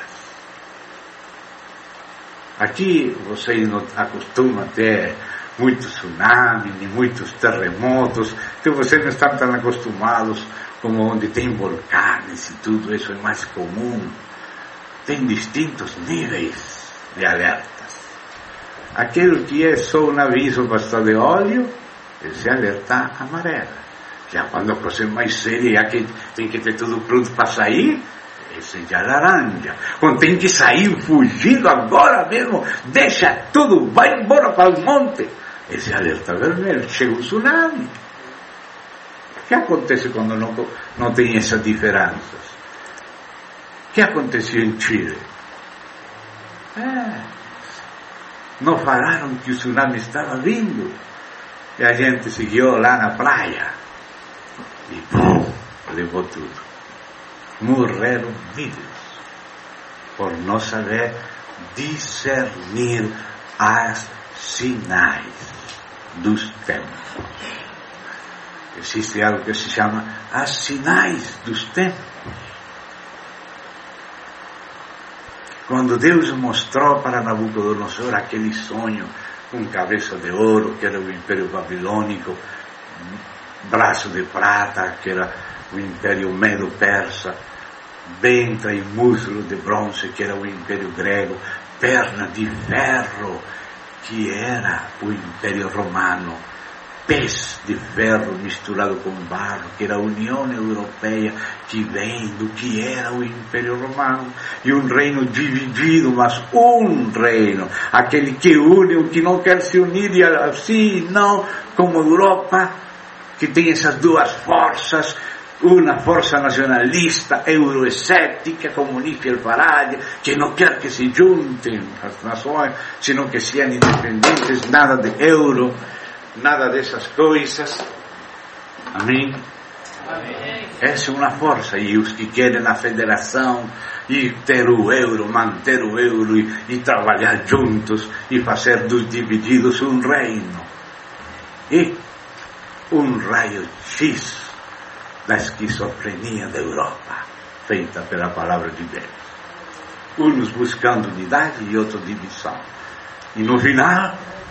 Aqui vocês não acostumam a ter muitos tsunamis, nem muitos terremotos, que vocês não estão tão acostumados como onde tem vulcões e tudo isso é mais comum. Tem distintos níveis de alertas. Aquele que é só um aviso para estar de óleo, esse alerta amarelo. Já quando a coisa é mais séria, já que tem que ter tudo pronto para sair, esse já é laranja. Quando tem que sair fugindo agora mesmo, deixa tudo, vai embora para o monte, esse alerta vermelho. Chega o tsunami. O que acontece quando não, não tem essas diferenças? O que aconteceu em Chile? É, não falaram que o tsunami estava vindo, e a gente seguiu lá na praia e pum, levou tudo. Morreram vidas por não saber discernir as sinais dos tempos. Existe algo que se chama as sinais dos tempos. Quando Deus mostrou para Nabucodonosor aquele sonho com cabeça de ouro, que era o Império Babilônico, braço de prata, que era o Império Medo-Persa, ventre e músculo de bronze, que era o Império Grego, perna de ferro, que era o Império Romano, pés de ferro misturado com barro, que era a União Europeia, que vem do que era o Império Romano, e um reino dividido, mas um reino, aquele que une o que não quer se unir, e assim, não como a Europa, que tem essas duas forças, uma força nacionalista, euroescéptica, comunista e Farage, que não quer que se juntem as nações, senão que sejam independentes, nada de euro, nada dessas coisas. Amém? Amém. Essa é uma força, e os que querem a federação, e ter o euro, manter o euro, e, e trabalhar juntos, e fazer dos divididos um reino. E um raio-x da esquizofrenia da Europa, feita pela palavra de Deus. Uns buscando unidade e outros divisão. E no final,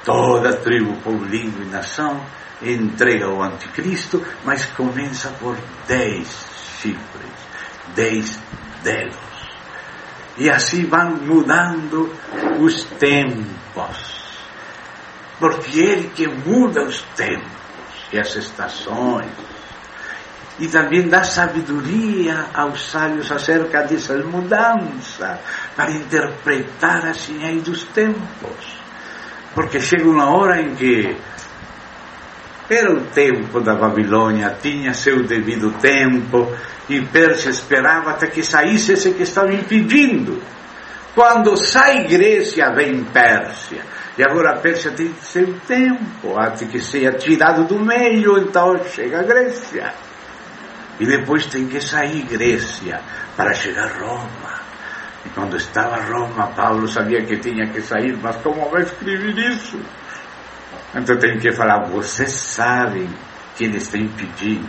toda tribo, povo, língua e nação entrega o anticristo, mas começa por dez chifres, dez dedos. E assim vão mudando os tempos, porque Ele que muda os tempos e as estações, e também dá sabedoria aos sábios acerca dessas mudanças, para interpretar as sinais dos tempos. Porque chega uma hora em que era o tempo da Babilônia, tinha seu devido tempo, e Pérsia esperava até que saísse esse que estava impedindo. Quando sai Grécia, vem Pérsia. E agora a Pérsia tem seu tempo, até que seja tirado do meio, então chega a Grécia. E depois tem que sair Grécia para chegar a Roma. E quando estava Roma, Paulo sabia que tinha que sair, mas como vai escrever isso? Então tem que falar, vocês sabem que ele está impedindo.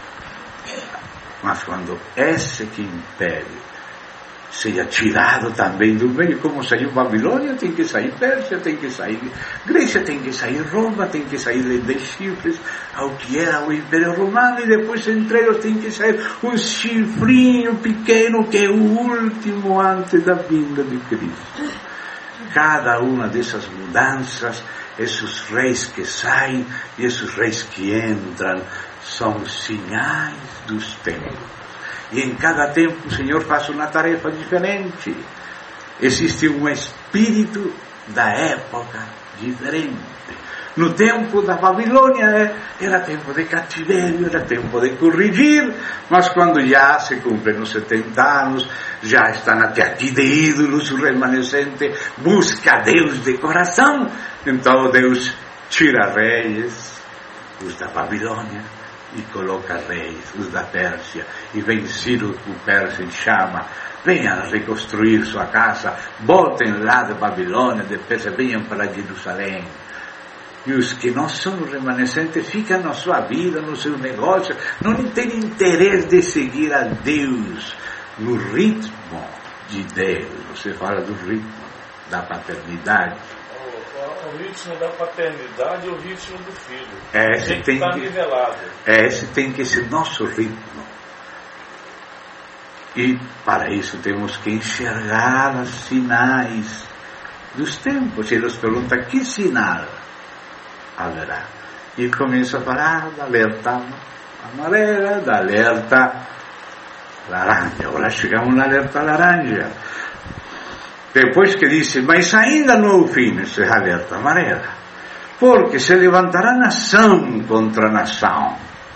Mas quando esse que impede seja tirado também do meio, como saiu Babilônia, tem que sair Pérsia, tem que sair Grécia, tem que sair Roma, tem que sair de chifres ao que era o Império Romano, e depois entre eles tem que sair um chifrinho pequeno que é o último antes da vinda de Cristo. Cada uma dessas mudanças, esses reis que saem e esses reis que entram, são sinais dos tempos. E em cada tempo o Senhor faz uma tarefa diferente. Existe um espírito da época diferente. No tempo da Babilônia era tempo de cativeiro, era tempo de corrigir, mas quando já se cumprem os setenta anos, já estão até aqui de ídolos, o remanescente busca a Deus de coração. Então Deus tira reis, os da Babilônia, e coloca reis, os da Pérsia, e vem Ciro o Persa e chama, venham reconstruir sua casa, voltem lá da Babilônia, de Pérsia, venham para Jerusalém. E os que não são remanescentes ficam na sua vida, no seu negócio, não têm interesse de seguir a Deus no ritmo de Deus. Você fala do ritmo da paternidade. O ritmo da paternidade e o ritmo do filho. Esse tem que tem estar que, nivelado. Esse tem que ser nosso ritmo. E para isso temos que enxergar os sinais dos tempos. E eles perguntam, que sinal haverá? E começa a falar da alerta amarela, da alerta laranja. Agora chegamos na alerta laranja. Depois que disse, mas ainda não é o fim, esse alerta amarela, porque se levantará nação contra nação,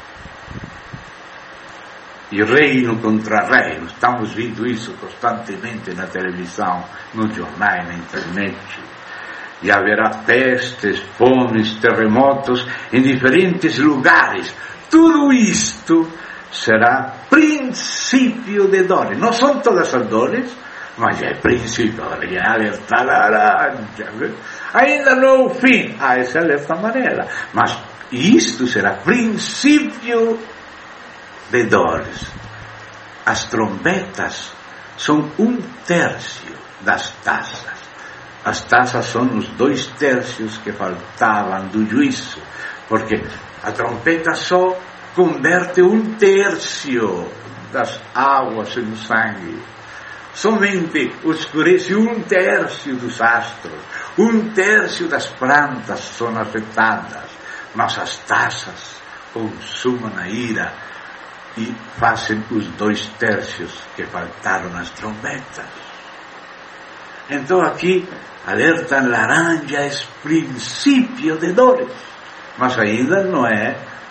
e reino contra reino. Estamos vendo isso constantemente na televisão, nos jornais, na internet. E haverá pestes, fomes, terremotos em diferentes lugares. Tudo isto será princípio de dores. Não são todas as dores, mas é princípio, é alerta laranja. Ainda não é o fim, ah, essa alerta amarela. Mas isto será princípio de dores. As trombetas são um terço das taças. As taças são os dois terços que faltavam do juízo, porque a trompeta só converte um terço das águas em sangue. Somente oscurece um terço dos astros, um terço das plantas são afetadas, mas as taças consumam a ira e fazem os dois terços que faltaram nas trombetas. Então aqui, alerta laranja é princípio de dores, mas ainda não é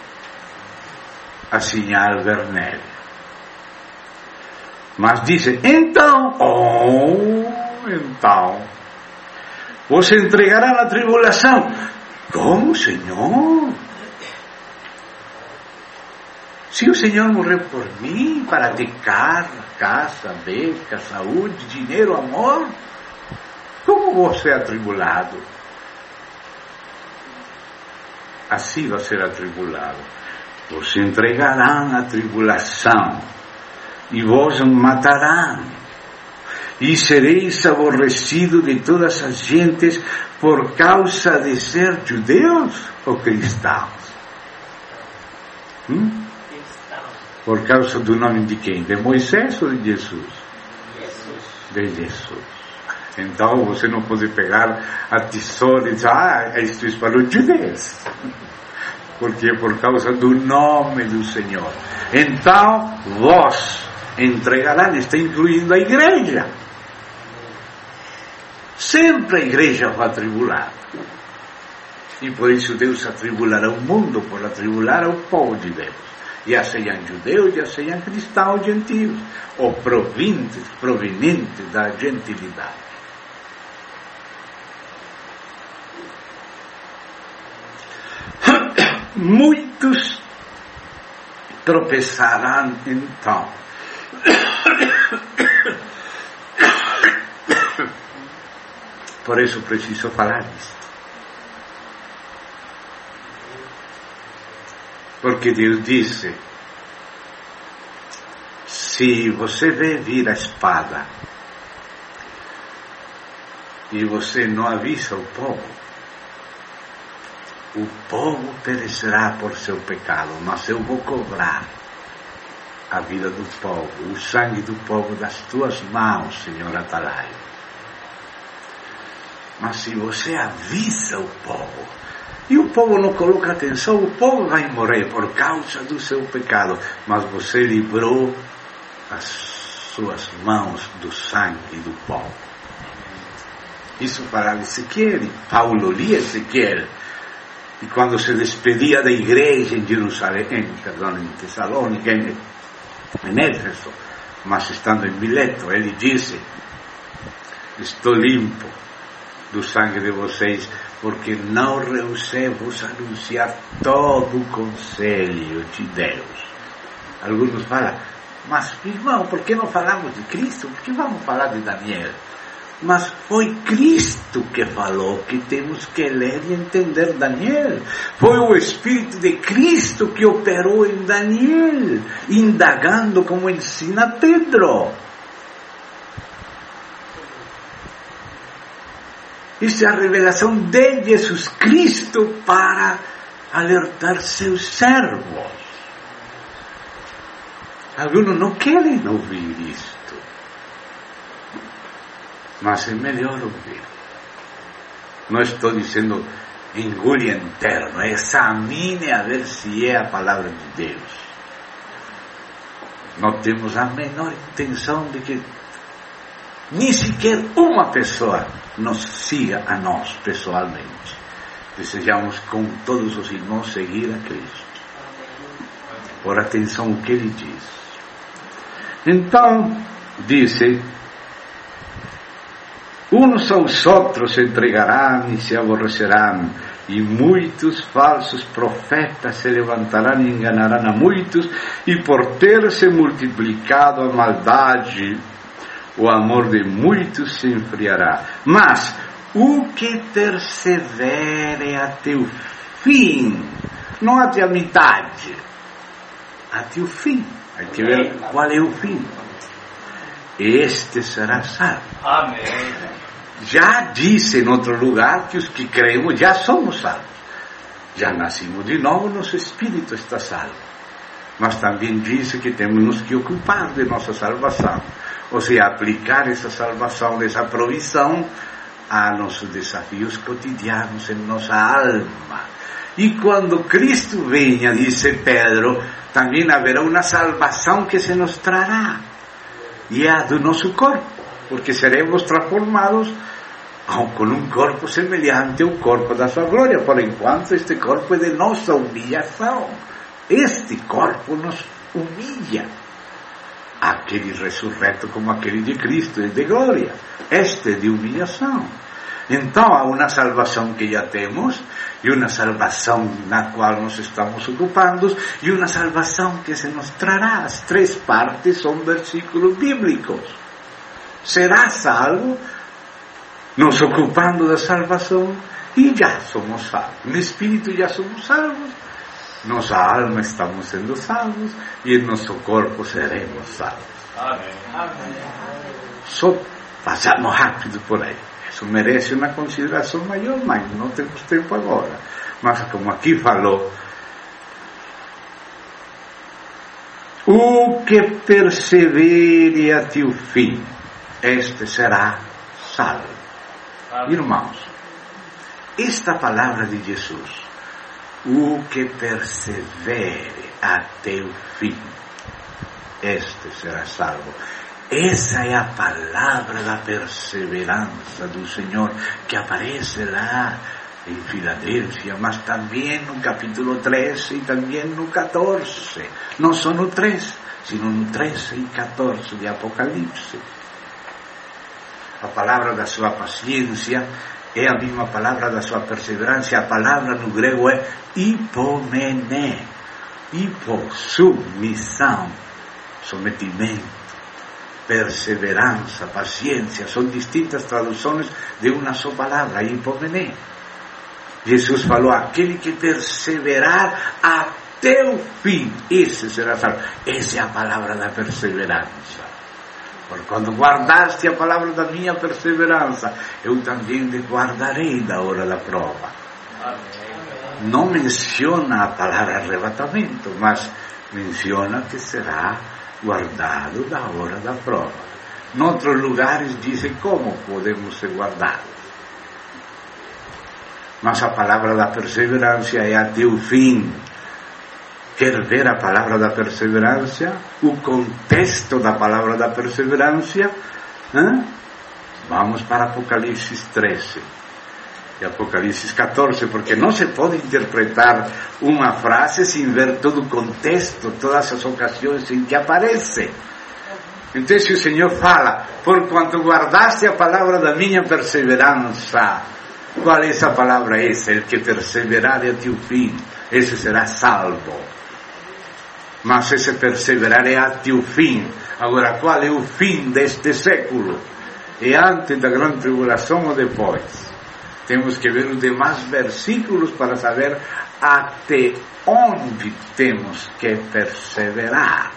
a sinal vermelha. Mas dizem, então, oh, então, você entregará na tribulação. Como, Senhor? Se o Senhor morreu por mim, para ter carro, casa, beca, saúde, dinheiro, amor, como você é atribulado? Assim vai ser atribulado. Você entregará na tribulação, e vos matarão, e sereis aborrecidos de todas as gentes por causa de ser judeus ou cristãos? Hum? Por causa do nome de quem? De Moisés ou de Jesus? Jesus. De Jesus. Então você não pode pegar a tesoura e dizer, ah, isto é para os judeus. Porque é por causa do nome do Senhor. Então, vós entregarão, está incluindo a igreja. Sempre a igreja vai atribular. E por isso Deus atribulará o mundo, por atribular o povo de Deus. Já sejam judeus, já sejam cristãos ou gentios, ou provenientes, provenientes da gentilidade. Muitos tropeçarão então. Por isso preciso falar disso. Porque Deus disse, se você vê vir a espada e você não avisa o povo, o povo perecerá por seu pecado, mas eu vou cobrar a vida do povo, o sangue do povo das tuas mãos, Senhor Atalaia. Mas se você avisa o povo, e o povo não coloca atenção, o povo vai morrer por causa do seu pecado, mas você livrou as suas mãos do sangue do povo. Isso falava Ezequiel, e Paulo lia Ezequiel. E quando se despedia da igreja em Jerusalém, em, perdão, em Tessalônica, em, em Éfeso, mas estando em Mileto, ele disse, estou limpo do sangue de vocês, porque não rehusei vos anunciar todo o conselho de Deus. Alguns falam, mas irmão, por que não falamos de Cristo? Por que vamos falar de Daniel? Mas foi Cristo que falou que temos que ler e entender Daniel. Foi o Espírito de Cristo que operou em Daniel, indagando como ensina Pedro. Isso é a revelação de Jesus Cristo para alertar seus servos. Alguns não querem ouvir isto. Mas é melhor ouvir. Não estou dizendo engule interno, examine a ver se é a palavra de Deus. Não temos a menor intenção de que nem sequer uma pessoa nos siga a nós pessoalmente. Desejamos com todos os irmãos seguir a Cristo. Por atenção o que ele diz. Então, disse, uns aos outros se entregarão e se aborrecerão, e muitos falsos profetas se levantarão e enganarão a muitos, e por ter se multiplicado a maldade, o amor de muitos se enfriará. Mas o que persevere até o fim, não até a metade, até o fim. Hay que ver qual é o fim. Este será salvo. Amém. Já disse em outro lugar que os que cremos já somos salvos. Já nascimos de novo, nosso espírito está salvo. Mas também disse que temos que ocupar de nossa salvação. Ou seja, aplicar essa salvação, essa provisão a nossos desafios cotidianos em nossa alma. E quando Cristo venha, disse Pedro, também haverá uma salvação que se nos trará. E é a do nosso corpo, porque seremos transformados com um corpo semelhante ao corpo da sua glória. Por enquanto, este corpo é de nossa humilhação. Este corpo nos humilha. Aquele ressurreto como aquele de Cristo é de glória. Este é de humilhação. Então há uma salvação que já temos, e uma salvação na qual nos estamos ocupando, e uma salvação que se nos trará. As três partes são versículos bíblicos. Será salvo, nos ocupando da salvação, e já somos salvos. No Espírito já somos salvos, nossa alma estamos sendo salvos, e em nosso corpo seremos salvos. Amém. Só Passamos rápido por aí. Isso merece uma consideração maior, mas não temos tempo agora. Mas como aqui falou, o que persevere até o fim, este será salvo. Irmãos, esta palavra de Jesus, o que persevere até o fim, este será salvo. Essa é a palavra da perseverança do Senhor que aparece lá em Filadélfia, mas também no capítulo treze e também no catorze. Não só no treze, sino no treze e catorze de Apocalipse. A palavra da sua paciência é a mesma palavra da sua perseverança. A palavra no grego é hipomené. Hipo, submissão, sometimento, perseverança, paciência. São distintas traduções de uma só palavra, hipomené. Jesus falou, aquele que perseverar até o fim, esse será salvo. Essa é a palavra da perseverança. Por quando guardaste a palavra da minha perseverança, eu também te guardarei da hora da prova. Amém. Não menciona a palavra arrebatamento, mas menciona que será guardado da hora da prova. Em outros lugares dizem como podemos ser guardados. Mas a palavra da perseverança é até o fim. Quer ver a palavra da perseverança? O contexto da palavra da perseverança? Hein? Vamos para Apocalipse treze e Apocalipse catorze, porque não se pode interpretar uma frase sem ver todo o contexto, todas as ocasiões em que aparece. Então, se o Senhor fala, por quanto guardaste a palavra da minha perseverança, qual é essa palavra? Essa, el que perseverar até o fim, esse será salvo. Mas esse perseverar é até o fim. Agora, qual é o fim deste século? É antes da grande tribulação ou depois? Temos que ver os demais versículos para saber até onde temos que perseverar.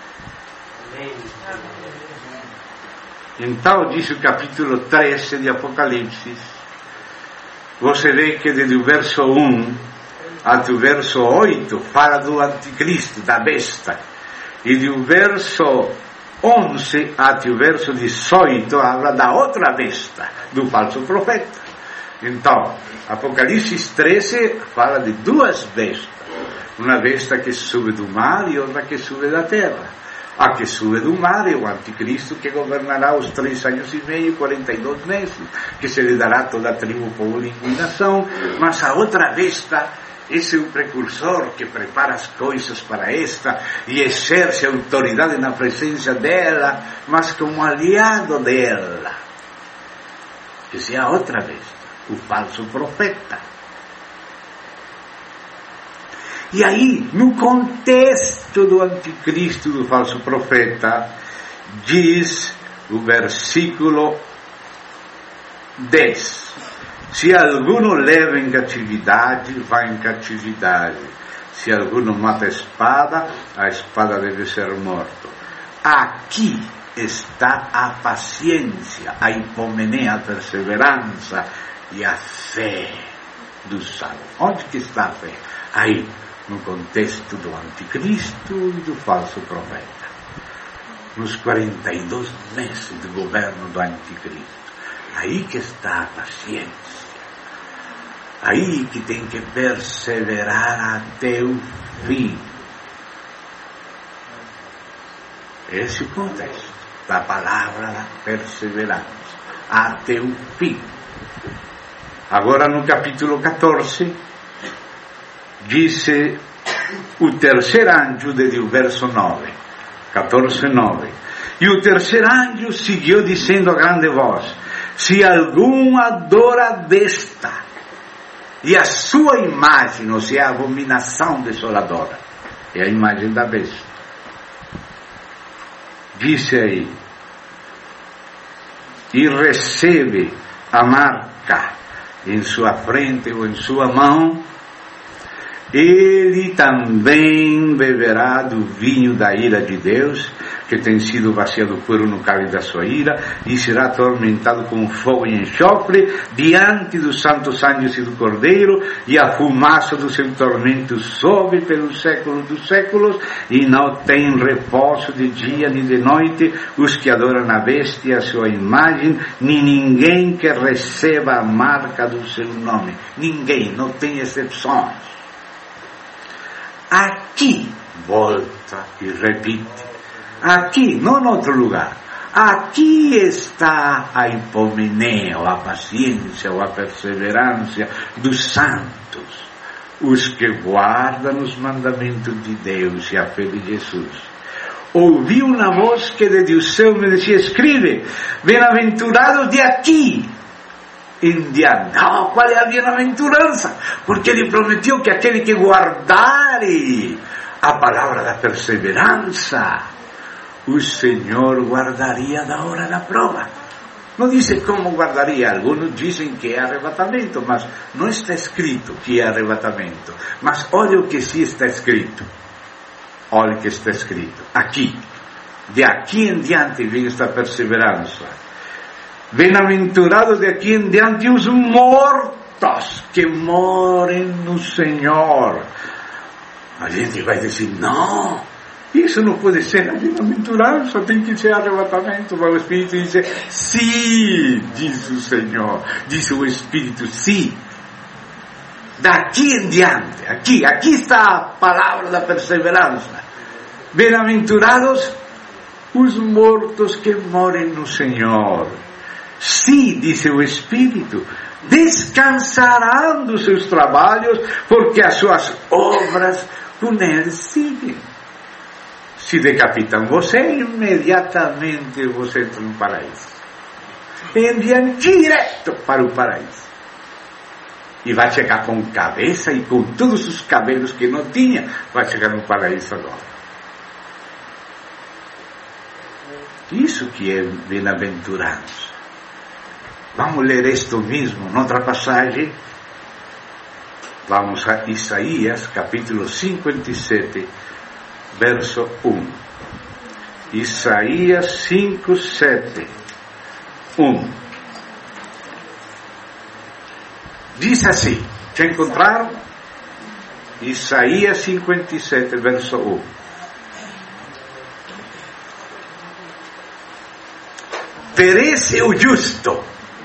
Então, diz o capítulo treze de Apocalipse, você vê que desde o verso um até o verso oito fala do anticristo, da besta, e do verso onze até o verso dezoito fala da outra besta, do falso profeta. Então, Apocalipse treze fala de duas bestas, uma besta que sube do mar e outra que sube da terra. A que sube do mar é o anticristo, que governará os três anos e meio, quarenta e dois meses, que se lhe dará toda a tribo, povo, língua e nação. Mas a outra besta, esse é o precursor que prepara as coisas para esta e exerce autoridade na presença dela, mas como aliado dela. Essa é a outra besta, o falso profeta. E aí, no contexto do anticristo, do falso profeta, diz o versículo dez: se alguno leva em catividade, vai em catividade. Se alguno mata a espada, a espada deve ser morto. Aqui está a paciência, a hipomené, a perseverança e a fé do salvo. Onde que está a fé? Aí, no contexto do anticristo e do falso profeta, nos quarenta e dois meses de governo do anticristo. Aí que está a paciência, aí que tem que perseverar até o fim. Esse é o contexto da palavra da perseverança, até o fim. Agora, no capítulo catorze, disse o terceiro anjo, desde o verso nove, catorze, nove. E o terceiro anjo seguiu dizendo a grande voz: se algum adora a besta e a sua imagem, ou seja, a abominação desoladora, é a imagem da besta, disse aí, e recebe a marca em sua frente ou em sua mão, ele também beberá do vinho da ira de Deus, que tem sido vaciado por no cálice da sua ira, e será atormentado com fogo e enxofre diante dos santos anjos e do Cordeiro, e a fumaça do seu tormento sobe pelos séculos dos séculos, e não tem repouso de dia nem de noite os que adoram a besta e a sua imagem, nem ninguém que receba a marca do seu nome. Ninguém, não tem exceções. Aqui, volta e repite, aqui, não em outro lugar, aqui está a hipomeneo, a paciência ou a perseverança dos santos, os que guardam os mandamentos de Deus e a fé de Jesus. Ouvi uma voz que desde o céu me dizia: escreve, bem-aventurados de aqui em diante. Não, qual é a bem-aventurança? Porque ele prometeu que aquele que guardare a palavra da perseverança, o Senhor guardaria da hora da prova. Não diz como guardaria. Alguns dizem que é arrebatamento, mas não está escrito que é arrebatamento. Mas olha o que sim está escrito. Olha o que está escrito. Aqui. De aqui em diante vem esta perseverança. Bem-aventurados de aqui em diante os mortos que morem no Senhor. A gente vai dizer: não, isso não pode ser a bem-aventurança, tem que ser arrebatamento. Mas o Espírito diz: sim, diz o Senhor, diz o Espírito, sim. Daqui em diante, aqui, aqui está a palavra da perseverança. Bem-aventurados os mortos que morem no Senhor. Sim, disse o Espírito, descansarão dos seus trabalhos, porque as suas obras com eles seguem. Se decapitam você, imediatamente você entra no paraíso. Enviam direto para o paraíso. E vai chegar com cabeça e com todos os cabelos que não tinha, vai chegar no paraíso agora. Isso que é bem-aventurança. Vamos ler isto mesmo, noutra passagem. Vamos a Isaías, capítulo cinquenta e sete, verso um. Isaías cinco, sete, um. Diz assim, já encontraram? Isaías cinquenta e sete, verso um. Perece o justo.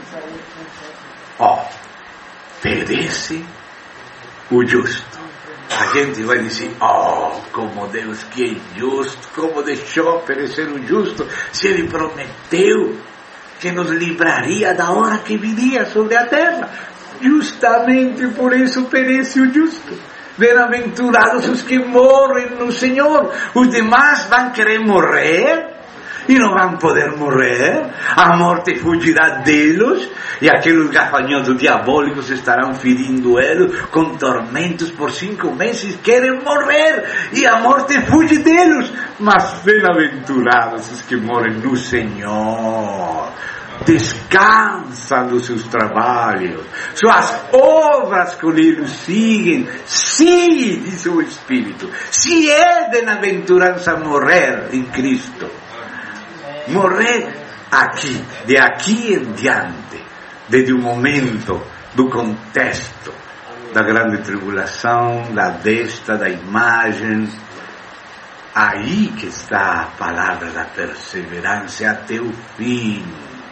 Ó, oh, perece o justo. A gente vai dizer: oh, como Deus que é justo, como deixou perecer o justo, se Ele prometeu que nos livraria da hora que viria sobre a terra. Justamente por isso perece o justo. Bem-aventurados os que morrem no Senhor. Os demais vão querer morrer e não vão poder morrer, a morte fugirá deles, e aqueles gafanhotos diabólicos estarão ferindo eles com tormentos por cinco meses, querem morrer, e a morte fuge deles. Mas bem-aventurados os que morrem no Senhor, descansam dos seus trabalhos, suas obras com eles seguem. Sim, diz o Espírito, se é bem-aventurança morrer em Cristo, morrer aqui, de aqui em diante, desde o momento do contexto da grande tribulação, da besta, da imagem, aí que está a palavra da perseverança até o fim.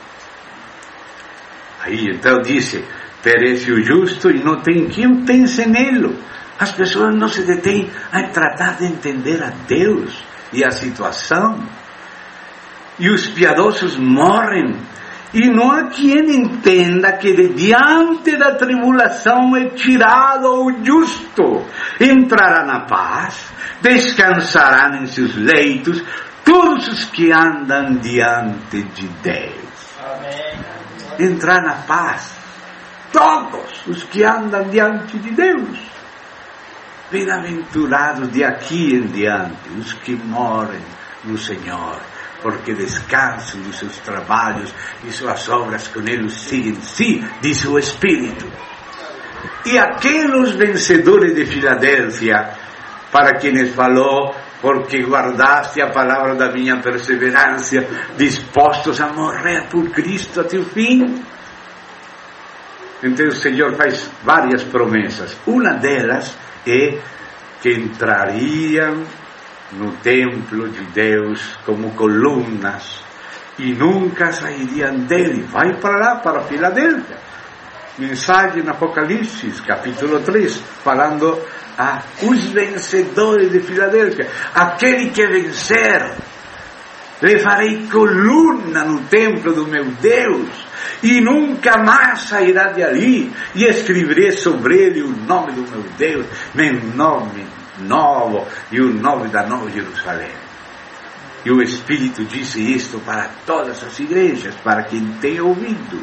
Aí então disse: perece o justo e não tem quem pense nele. As pessoas não se detêm a tratar de entender a Deus e a situação. E os piedosos morrem, e não há quem entenda que de diante da tribulação é tirado o justo. Entrará na paz, descansarão em seus leitos todos os que andam diante de Deus. Amém. Entrar na paz, todos os que andam diante de Deus. Bem-aventurados de aqui em diante os que morrem no Senhor, porque descansam dos seus trabalhos e suas obras com eles siguen. Sim, diz o Espírito. E aqueles vencedores de Filadélfia, para quienes falou, porque guardaste a palavra da minha perseverança, dispostos a morrer por Cristo até o fim. Então o Senhor faz várias promessas. Uma delas é que entrariam no templo de Deus como colunas e nunca sairiam dele. Vai para lá, para Filadélfia. Mensagem no Apocalipse, capítulo três, falando a os vencedores de Filadélfia. Aquele que vencer, lhe farei coluna no templo do meu Deus, e nunca mais sairá de ali, e escreverei sobre ele o nome do meu Deus, meu nome novo, e o nome da Nova Jerusalém. E o Espírito disse isto para todas as igrejas, para quem tem ouvido.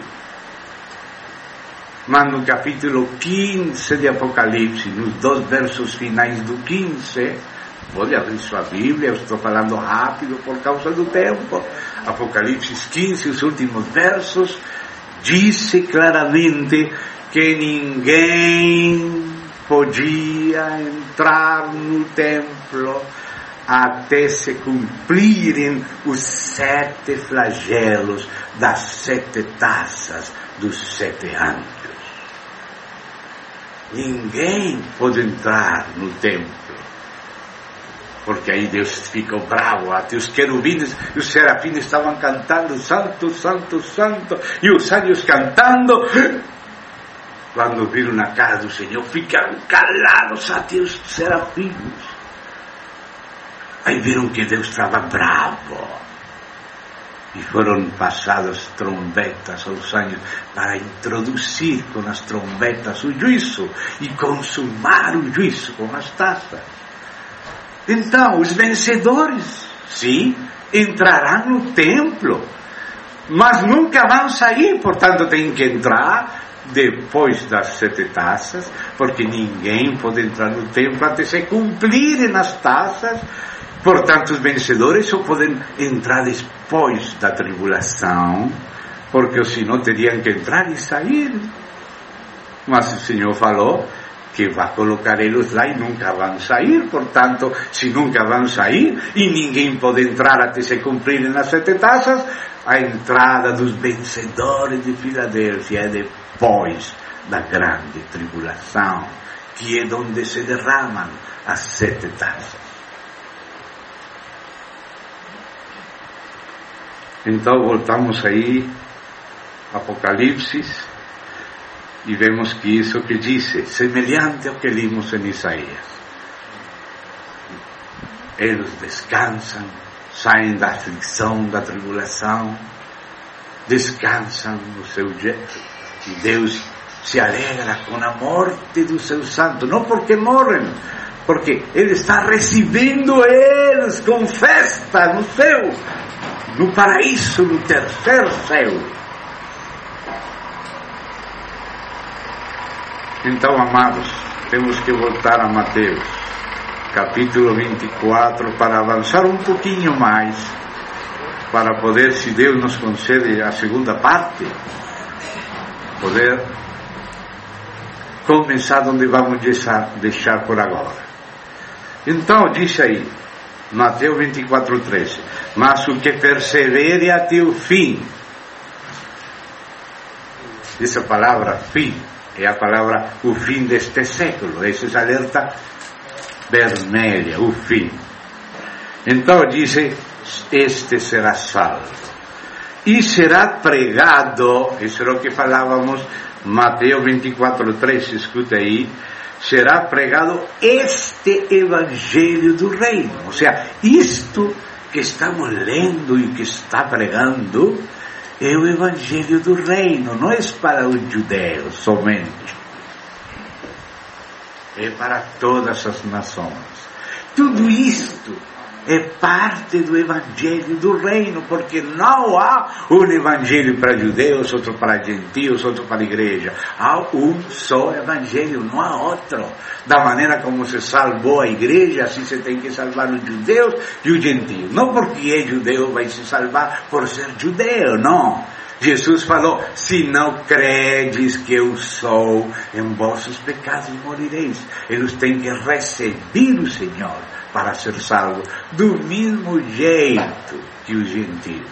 Mas no capítulo quinze de Apocalipse, nos dois versos finais do quinze, pode abrir sua Bíblia, eu estou falando rápido por causa do tempo. Apocalipse quinze, os últimos versos, disse claramente que ninguém podia entrar no templo até se cumprirem os sete flagelos das sete taças dos sete anjos. Ninguém pode entrar no templo, porque aí Deus ficou bravo. Até os querubins e os serafins estavam cantando santo, santo, santo, e os anjos cantando. Quando viram na cara do Senhor, ficaram calados até os serafins. Aí viram que Deus estava bravo. E foram passadas trombetas aos anjos para introduzir com as trombetas o juízo e consumar o juízo com as taças. Então, os vencedores, sim, entrarão no templo, mas nunca vão sair, portanto tem que entrar depois das sete taças, porque ninguém pode entrar no templo até se cumprirem as taças. Portanto, os vencedores só podem entrar depois da tribulação, porque senão teriam que entrar e sair. Mas o Senhor falou que vai colocar eles lá e nunca vão sair. Portanto, se nunca vão sair e ninguém pode entrar até se cumprirem as sete taças, a entrada dos vencedores de Filadélfia é depois da grande tribulação, que é onde se derramam as sete taças. Então voltamos aí, Apocalipse, e vemos que isso que disse, semelhante ao que lemos em Isaías. Eles descansam, saem da aflição, da tribulação, descansam no seu jeito, e Deus se alegra com a morte dos seus santos, não porque morrem, porque Ele está recebendo eles com festa no céu, no paraíso, no terceiro céu. Então, amados, temos que voltar a Mateus, capítulo vinte e quatro, para avançar um pouquinho mais, para poder, se Deus nos concede a segunda parte, poder começar onde vamos deixar, deixar por agora. Então, diz aí, Mateus vinte e quatro, treze, mas o que persevere até o fim. Essa palavra fim é a palavra o fim deste século. Esse é alerta vermelha, o fim. Então diz, este será salvo e será pregado. Isso é o que falávamos, Mateus vinte e quatro, treze, escuta aí. Será pregado este evangelho do reino. Ou seja, isto que estamos lendo e que está pregando é o evangelho do reino. Não é para os judeus somente, é para todas as nações. Tudo isto é parte do evangelho do reino, porque não há um evangelho para judeus, outro para gentios, outro para a igreja. Há um só evangelho, não há outro. Da maneira como se salvou a igreja, assim se tem que salvar os judeus e os gentios. Não porque é judeu vai se salvar por ser judeu, não. Jesus falou, se não credes que eu sou, em vossos pecados morireis. Eles têm que receber o Senhor para ser salvo, do mesmo jeito que os gentios.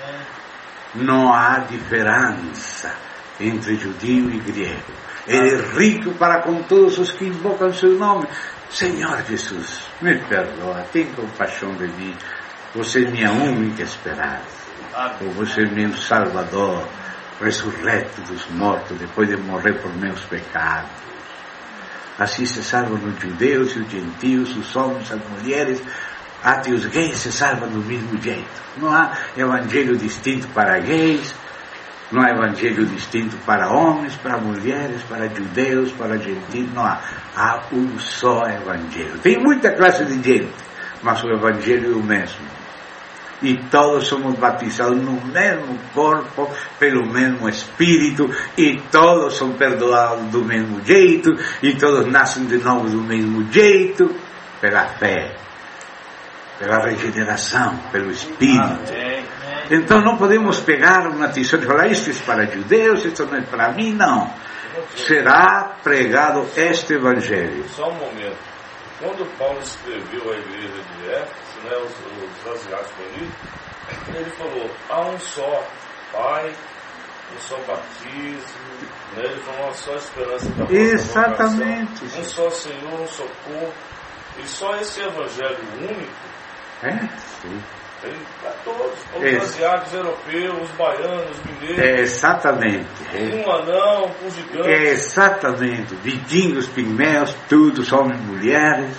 Não há diferença entre judeu e grego. Ele é rico para com todos os que invocam seu nome. Senhor Jesus, me perdoa, tem compaixão de mim. Você é minha única esperança. Ou você é meu Salvador, ressurreto dos mortos, depois de morrer por meus pecados. Assim se salvam os judeus e os gentios, os homens, as mulheres, até os gays se salvam do mesmo jeito. Não há evangelho distinto para gays, não há evangelho distinto para homens, para mulheres, para judeus, para gentios, não há. Há um só evangelho. Tem muita classe de gente, mas o evangelho é o mesmo. E todos somos batizados no mesmo corpo, pelo mesmo Espírito, e todos são perdoados do mesmo jeito, e todos nascem de novo do mesmo jeito, pela fé, pela regeneração, pelo Espírito. Então não podemos pegar uma tesoura e falar, isto é para judeus, isto não é para mim, não. Será pregado este Evangelho. Só um momento. Quando Paulo escreveu a igreja de Éfeso, né, os, os asiáticos ali, ele falou, há um só Pai, um só batismo, né, ele falou uma só esperança da Exatamente. Um só Senhor, um só corpo, e só esse evangelho único é, sim. Tem para todos, os é. asiáticos, europeus, os baianos, os mineiros. É, exatamente. É. Um anão, um gigante. É, exatamente. Vikingos, pigmeus, todos, homens e mulheres,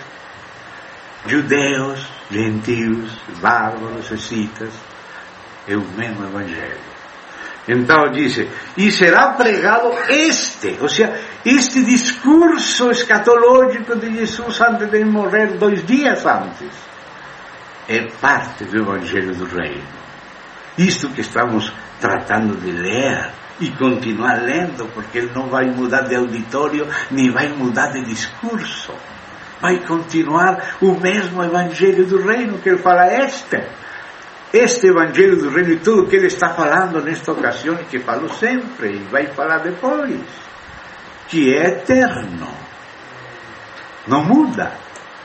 judeus, gentios, bárbaros, escitas, é o mesmo evangelho. Então disse, e será pregado este, ou seja, este discurso escatológico de Jesus antes de morrer, dois dias antes. É parte do Evangelho do Reino. Isto que estamos tratando de ler e continuar lendo, porque ele não vai mudar de auditório, nem vai mudar de discurso. Vai continuar o mesmo Evangelho do Reino que ele fala este. Este Evangelho do Reino e tudo que ele está falando nesta ocasião e que falou sempre e vai falar depois, que é eterno. Não muda.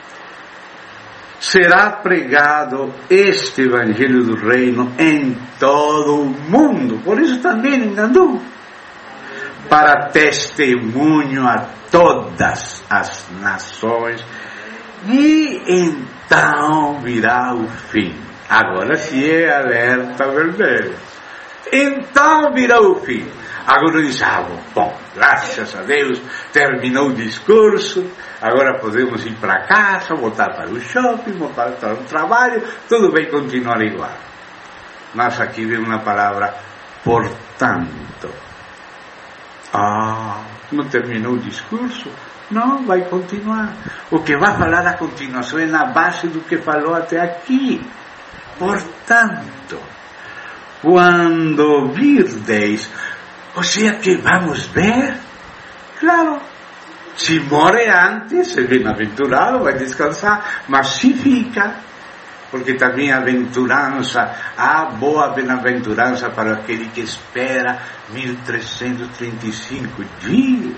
Será pregado este Evangelho do Reino em todo o mundo. Por isso também enganou. Para testemunho a todas as nações. E então virá o fim. Agora sim é alerta vermelho. Então virá o fim. Agora diz, ah, bom, graças a Deus, terminou o discurso, agora podemos ir para casa, voltar para o shopping, voltar para o trabalho, tudo vai continuar igual. Mas aqui vem uma palavra, portanto. Ah, não terminou o discurso? Não, vai continuar. O que vai falar a continuação é na base do que falou até aqui. Portanto, quando virdeis, ou seja que vamos ver, claro, se morre antes, é bem-aventurado, vai descansar, mas se fica, porque também a aventurança, a boa bem-aventurança para aquele que espera mil trezentos e trinta e cinco dias,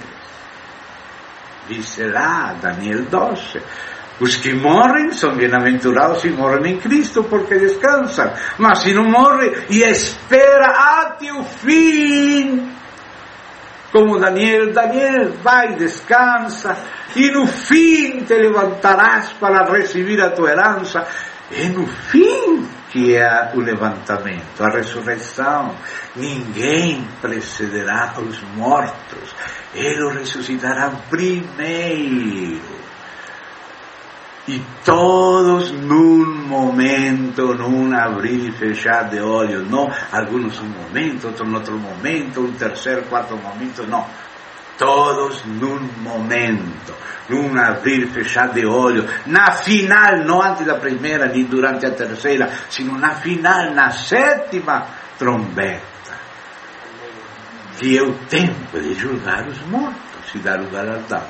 diz lá Daniel doze. Os que morrem são bem-aventurados e morrem em Cristo porque descansam. Mas se não morre e espera até o fim, como Daniel, Daniel, vai, descansa, e no fim te levantarás para receber a tua herança. É no fim que é o levantamento, a ressurreição. Ninguém precederá os mortos. Eles ressuscitarão primeiro. E todos num momento, num abrir e fechar de olhos, não, alguns um momento, outros em outro momento, um terceiro, quarto momento, não. todos num momento, num abrir e fechar de olho, na final, não antes da primeira, nem durante a terceira, sino na final, na sétima trombeta, que é o tempo de julgar os mortos e dar o galardão.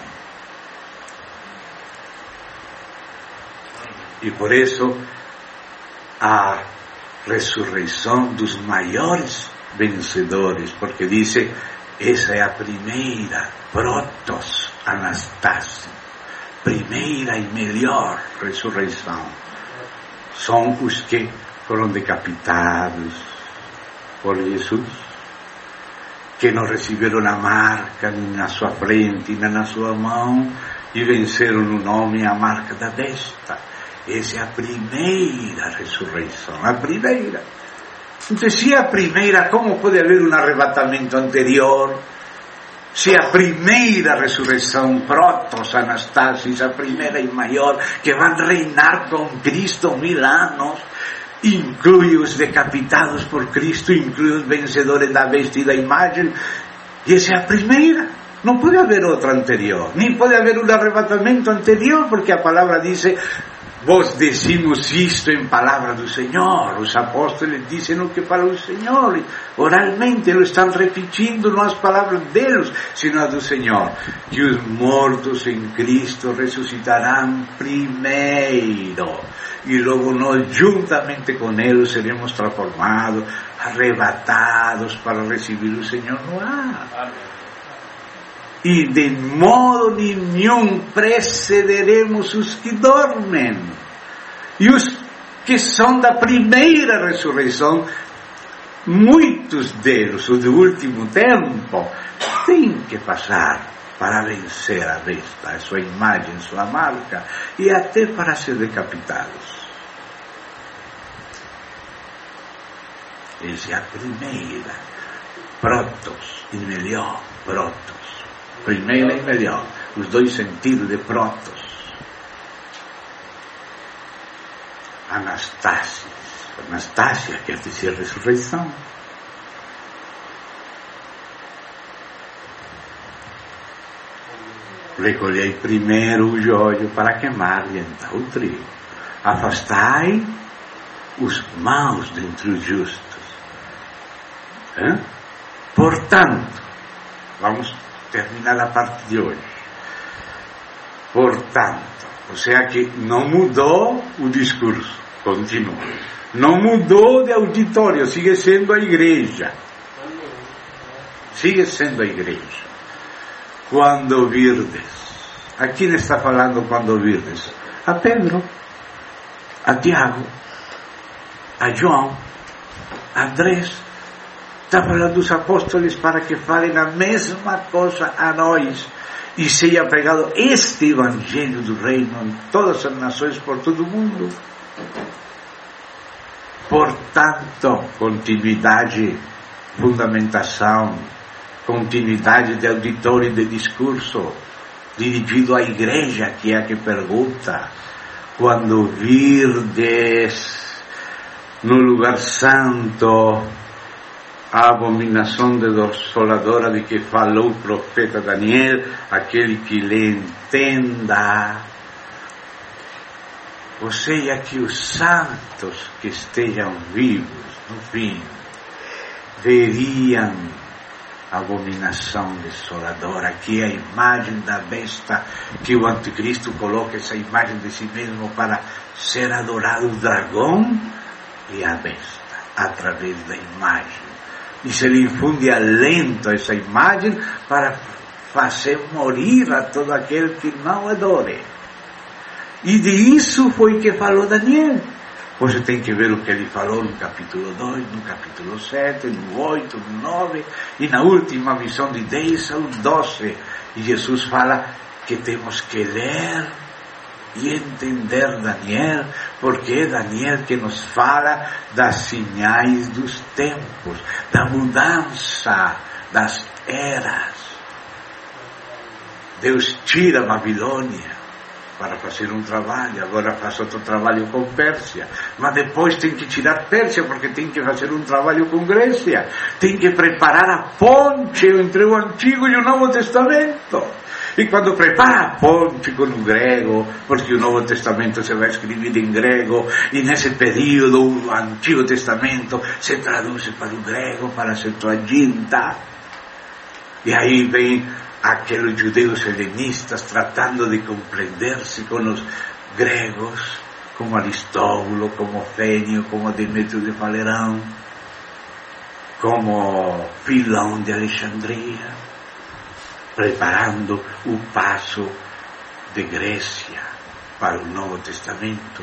E por isso, a ressurreição dos maiores vencedores, porque diz, essa é a primeira, protos Anastácio, primeira e melhor ressurreição. São os que foram decapitados por Jesus, que não receberam a marca nem na sua frente, nem na sua mão, e venceram no nome a marca da besta. Essa é a primeira ressurreição, a primeira. Então, se é a primeira, como pode haver um arrebatamento anterior? Se a primeira ressurreição, protos Anastácios, a primeira e maior, que vão reinar com Cristo mil anos, inclui os decapitados por Cristo, inclui os vencedores da besta e da imagem, e essa é a primeira. Não pode haver outra anterior, nem pode haver um arrebatamento anterior, porque a palavra diz, vos decimos isto em palavra do Senhor. Os apóstolos dizem o que falou o Senhor, oralmente lo estão repetindo, não as palavras deles, sino as do Senhor, que os mortos em Cristo ressuscitarão primeiro, e logo nós juntamente com eles seremos transformados, arrebatados para receber o Senhor no ar. Amém. E de modo nenhum precederemos os que dormem. E os que são da primeira ressurreição, muitos deles, os do último tempo, têm que passar para vencer a besta, a sua imagem, a sua marca, e até para ser decapitados. Essa é a primeira, protos e melhor, protos. Primeira e melhor, os dois sentidos de protos. Anastácia, Anastácia quer dizer ressurreição. Recolhei primeiro o joio para queimar e então o trigo. Afastai os maus dentre os justos. Hein? Portanto, vamos terminar a parte de hoje. Portanto, ou seja que não mudou o discurso, continua. Não mudou de auditório, sigue sendo a igreja. Sigue sendo a igreja. Quando virdes, a quem está falando quando virdes? A Pedro, a Tiago, a João, a Andrés. Está falando dos apóstolos para que falem a mesma coisa a nós e seja pregado este evangelho do reino em todas as nações por todo o mundo. Portanto, continuidade, fundamentação, continuidade de auditório e de discurso dirigido à igreja, que é a que pergunta, quando virdes no lugar santo a abominação desoladora de que falou o profeta Daniel, aquele que lhe entenda. Ou seja, que os santos que estejam vivos no fim veriam a abominação desoladora, que é a imagem da besta, que o anticristo coloca essa imagem de si mesmo para ser adorado, o dragão e a besta, através da imagem. E se lhe infunde alento a essa imagem para fazer morir a todo aquele que não adore. E de isso foi que falou Daniel. Você tem que ver o que ele falou no capítulo dois, no capítulo sete, no oito, no nove, e na última visão de dez ao doze. E Jesus fala que temos que ler e entender Daniel, porque é Daniel que nos fala das sinais dos tempos, da mudança das eras. Deus tira a Babilônia para fazer um trabalho, agora faz outro trabalho com Pérsia, mas depois tem que tirar Pérsia porque tem que fazer um trabalho com Grécia, tem que preparar a ponte entre o Antigo e o Novo Testamento. E quando prepara a ponte com o grego, porque o Novo Testamento se vai escrever em grego, e nesse período o Antigo Testamento se traduz para o grego, para a Septuaginta, e aí vem aqueles judeus helenistas tratando de compreender-se com os gregos, como Aristóbulo, como Fênio, como Demétrio de Falerão, como Filão de Alexandria, preparando o passo de Grécia para o Novo Testamento.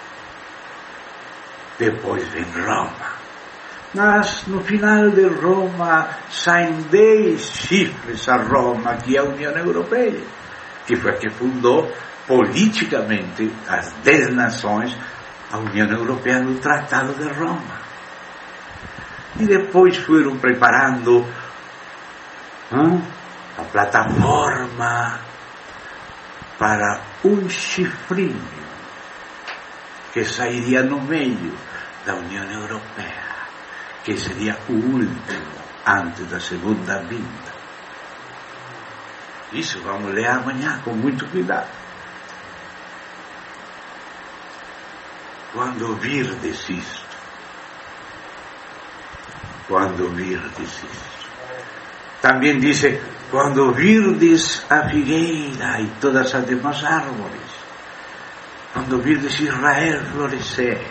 Depois vem Roma. Mas no final de Roma saem dez chifres a Roma, que é a União Europeia, que foi a que fundou politicamente as dez nações, a União Europeia no Tratado de Roma. E depois foram preparando hum, a plataforma para um chifrinho que sairia no meio da União Europeia, que seria o último antes da segunda vinda. Isso vamos ler amanhã com muito cuidado. Quando virdes isto, quando virdes isto, também diz, quando virdes a figueira e todas as demais árvores, quando virdes Israel florescer,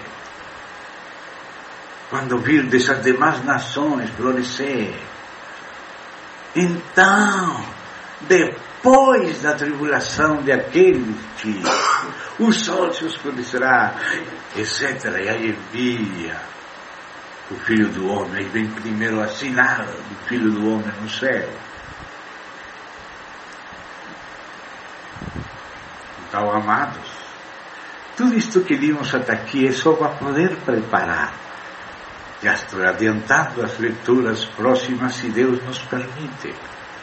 quando virdes as demais nações florescer, então, depois da tribulação de aqueles dias, o sol se escurecerá, etcétera. E aí envia o Filho do Homem, e vem primeiro a sinal do Filho do Homem no céu. Então, amados, tudo isto que vimos até aqui é só para poder preparar. Já estou adiantando as leituras próximas, se Deus nos permite.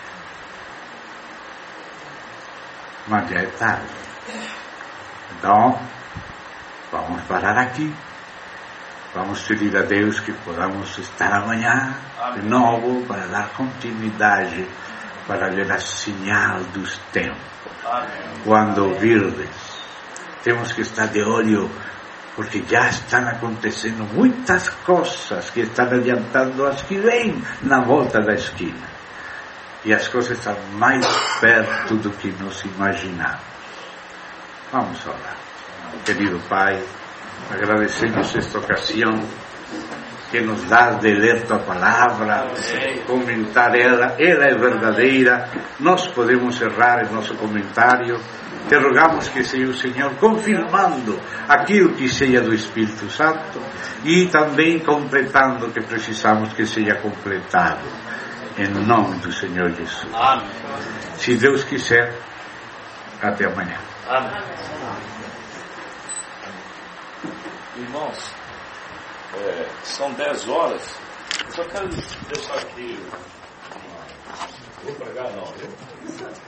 Mas já é tarde. Então, vamos parar aqui. Vamos pedir a Deus que podamos estar amanhã de novo para dar continuidade, para ver a señal dos tempos. Quando virdes, temos que estar de olho, porque já estão acontecendo muitas coisas que estão adiantando as que vêm na volta da esquina. E as coisas estão mais perto do que nos imaginamos. Vamos orar. Querido Pai, agradecemos esta ocasião que nos dás de ler tua palavra, comentar ela, ela é verdadeira, nós podemos errar em nosso comentário. Te rogamos que seja o Senhor confirmando aquilo que seja do Espírito Santo e também completando o que precisamos que seja completado, em nome do Senhor Jesus. Amém. Se Deus quiser, até amanhã. Amém. Irmãos, é, são dez horas. Eu só quero deixar aqui. Vou pregar não, viu?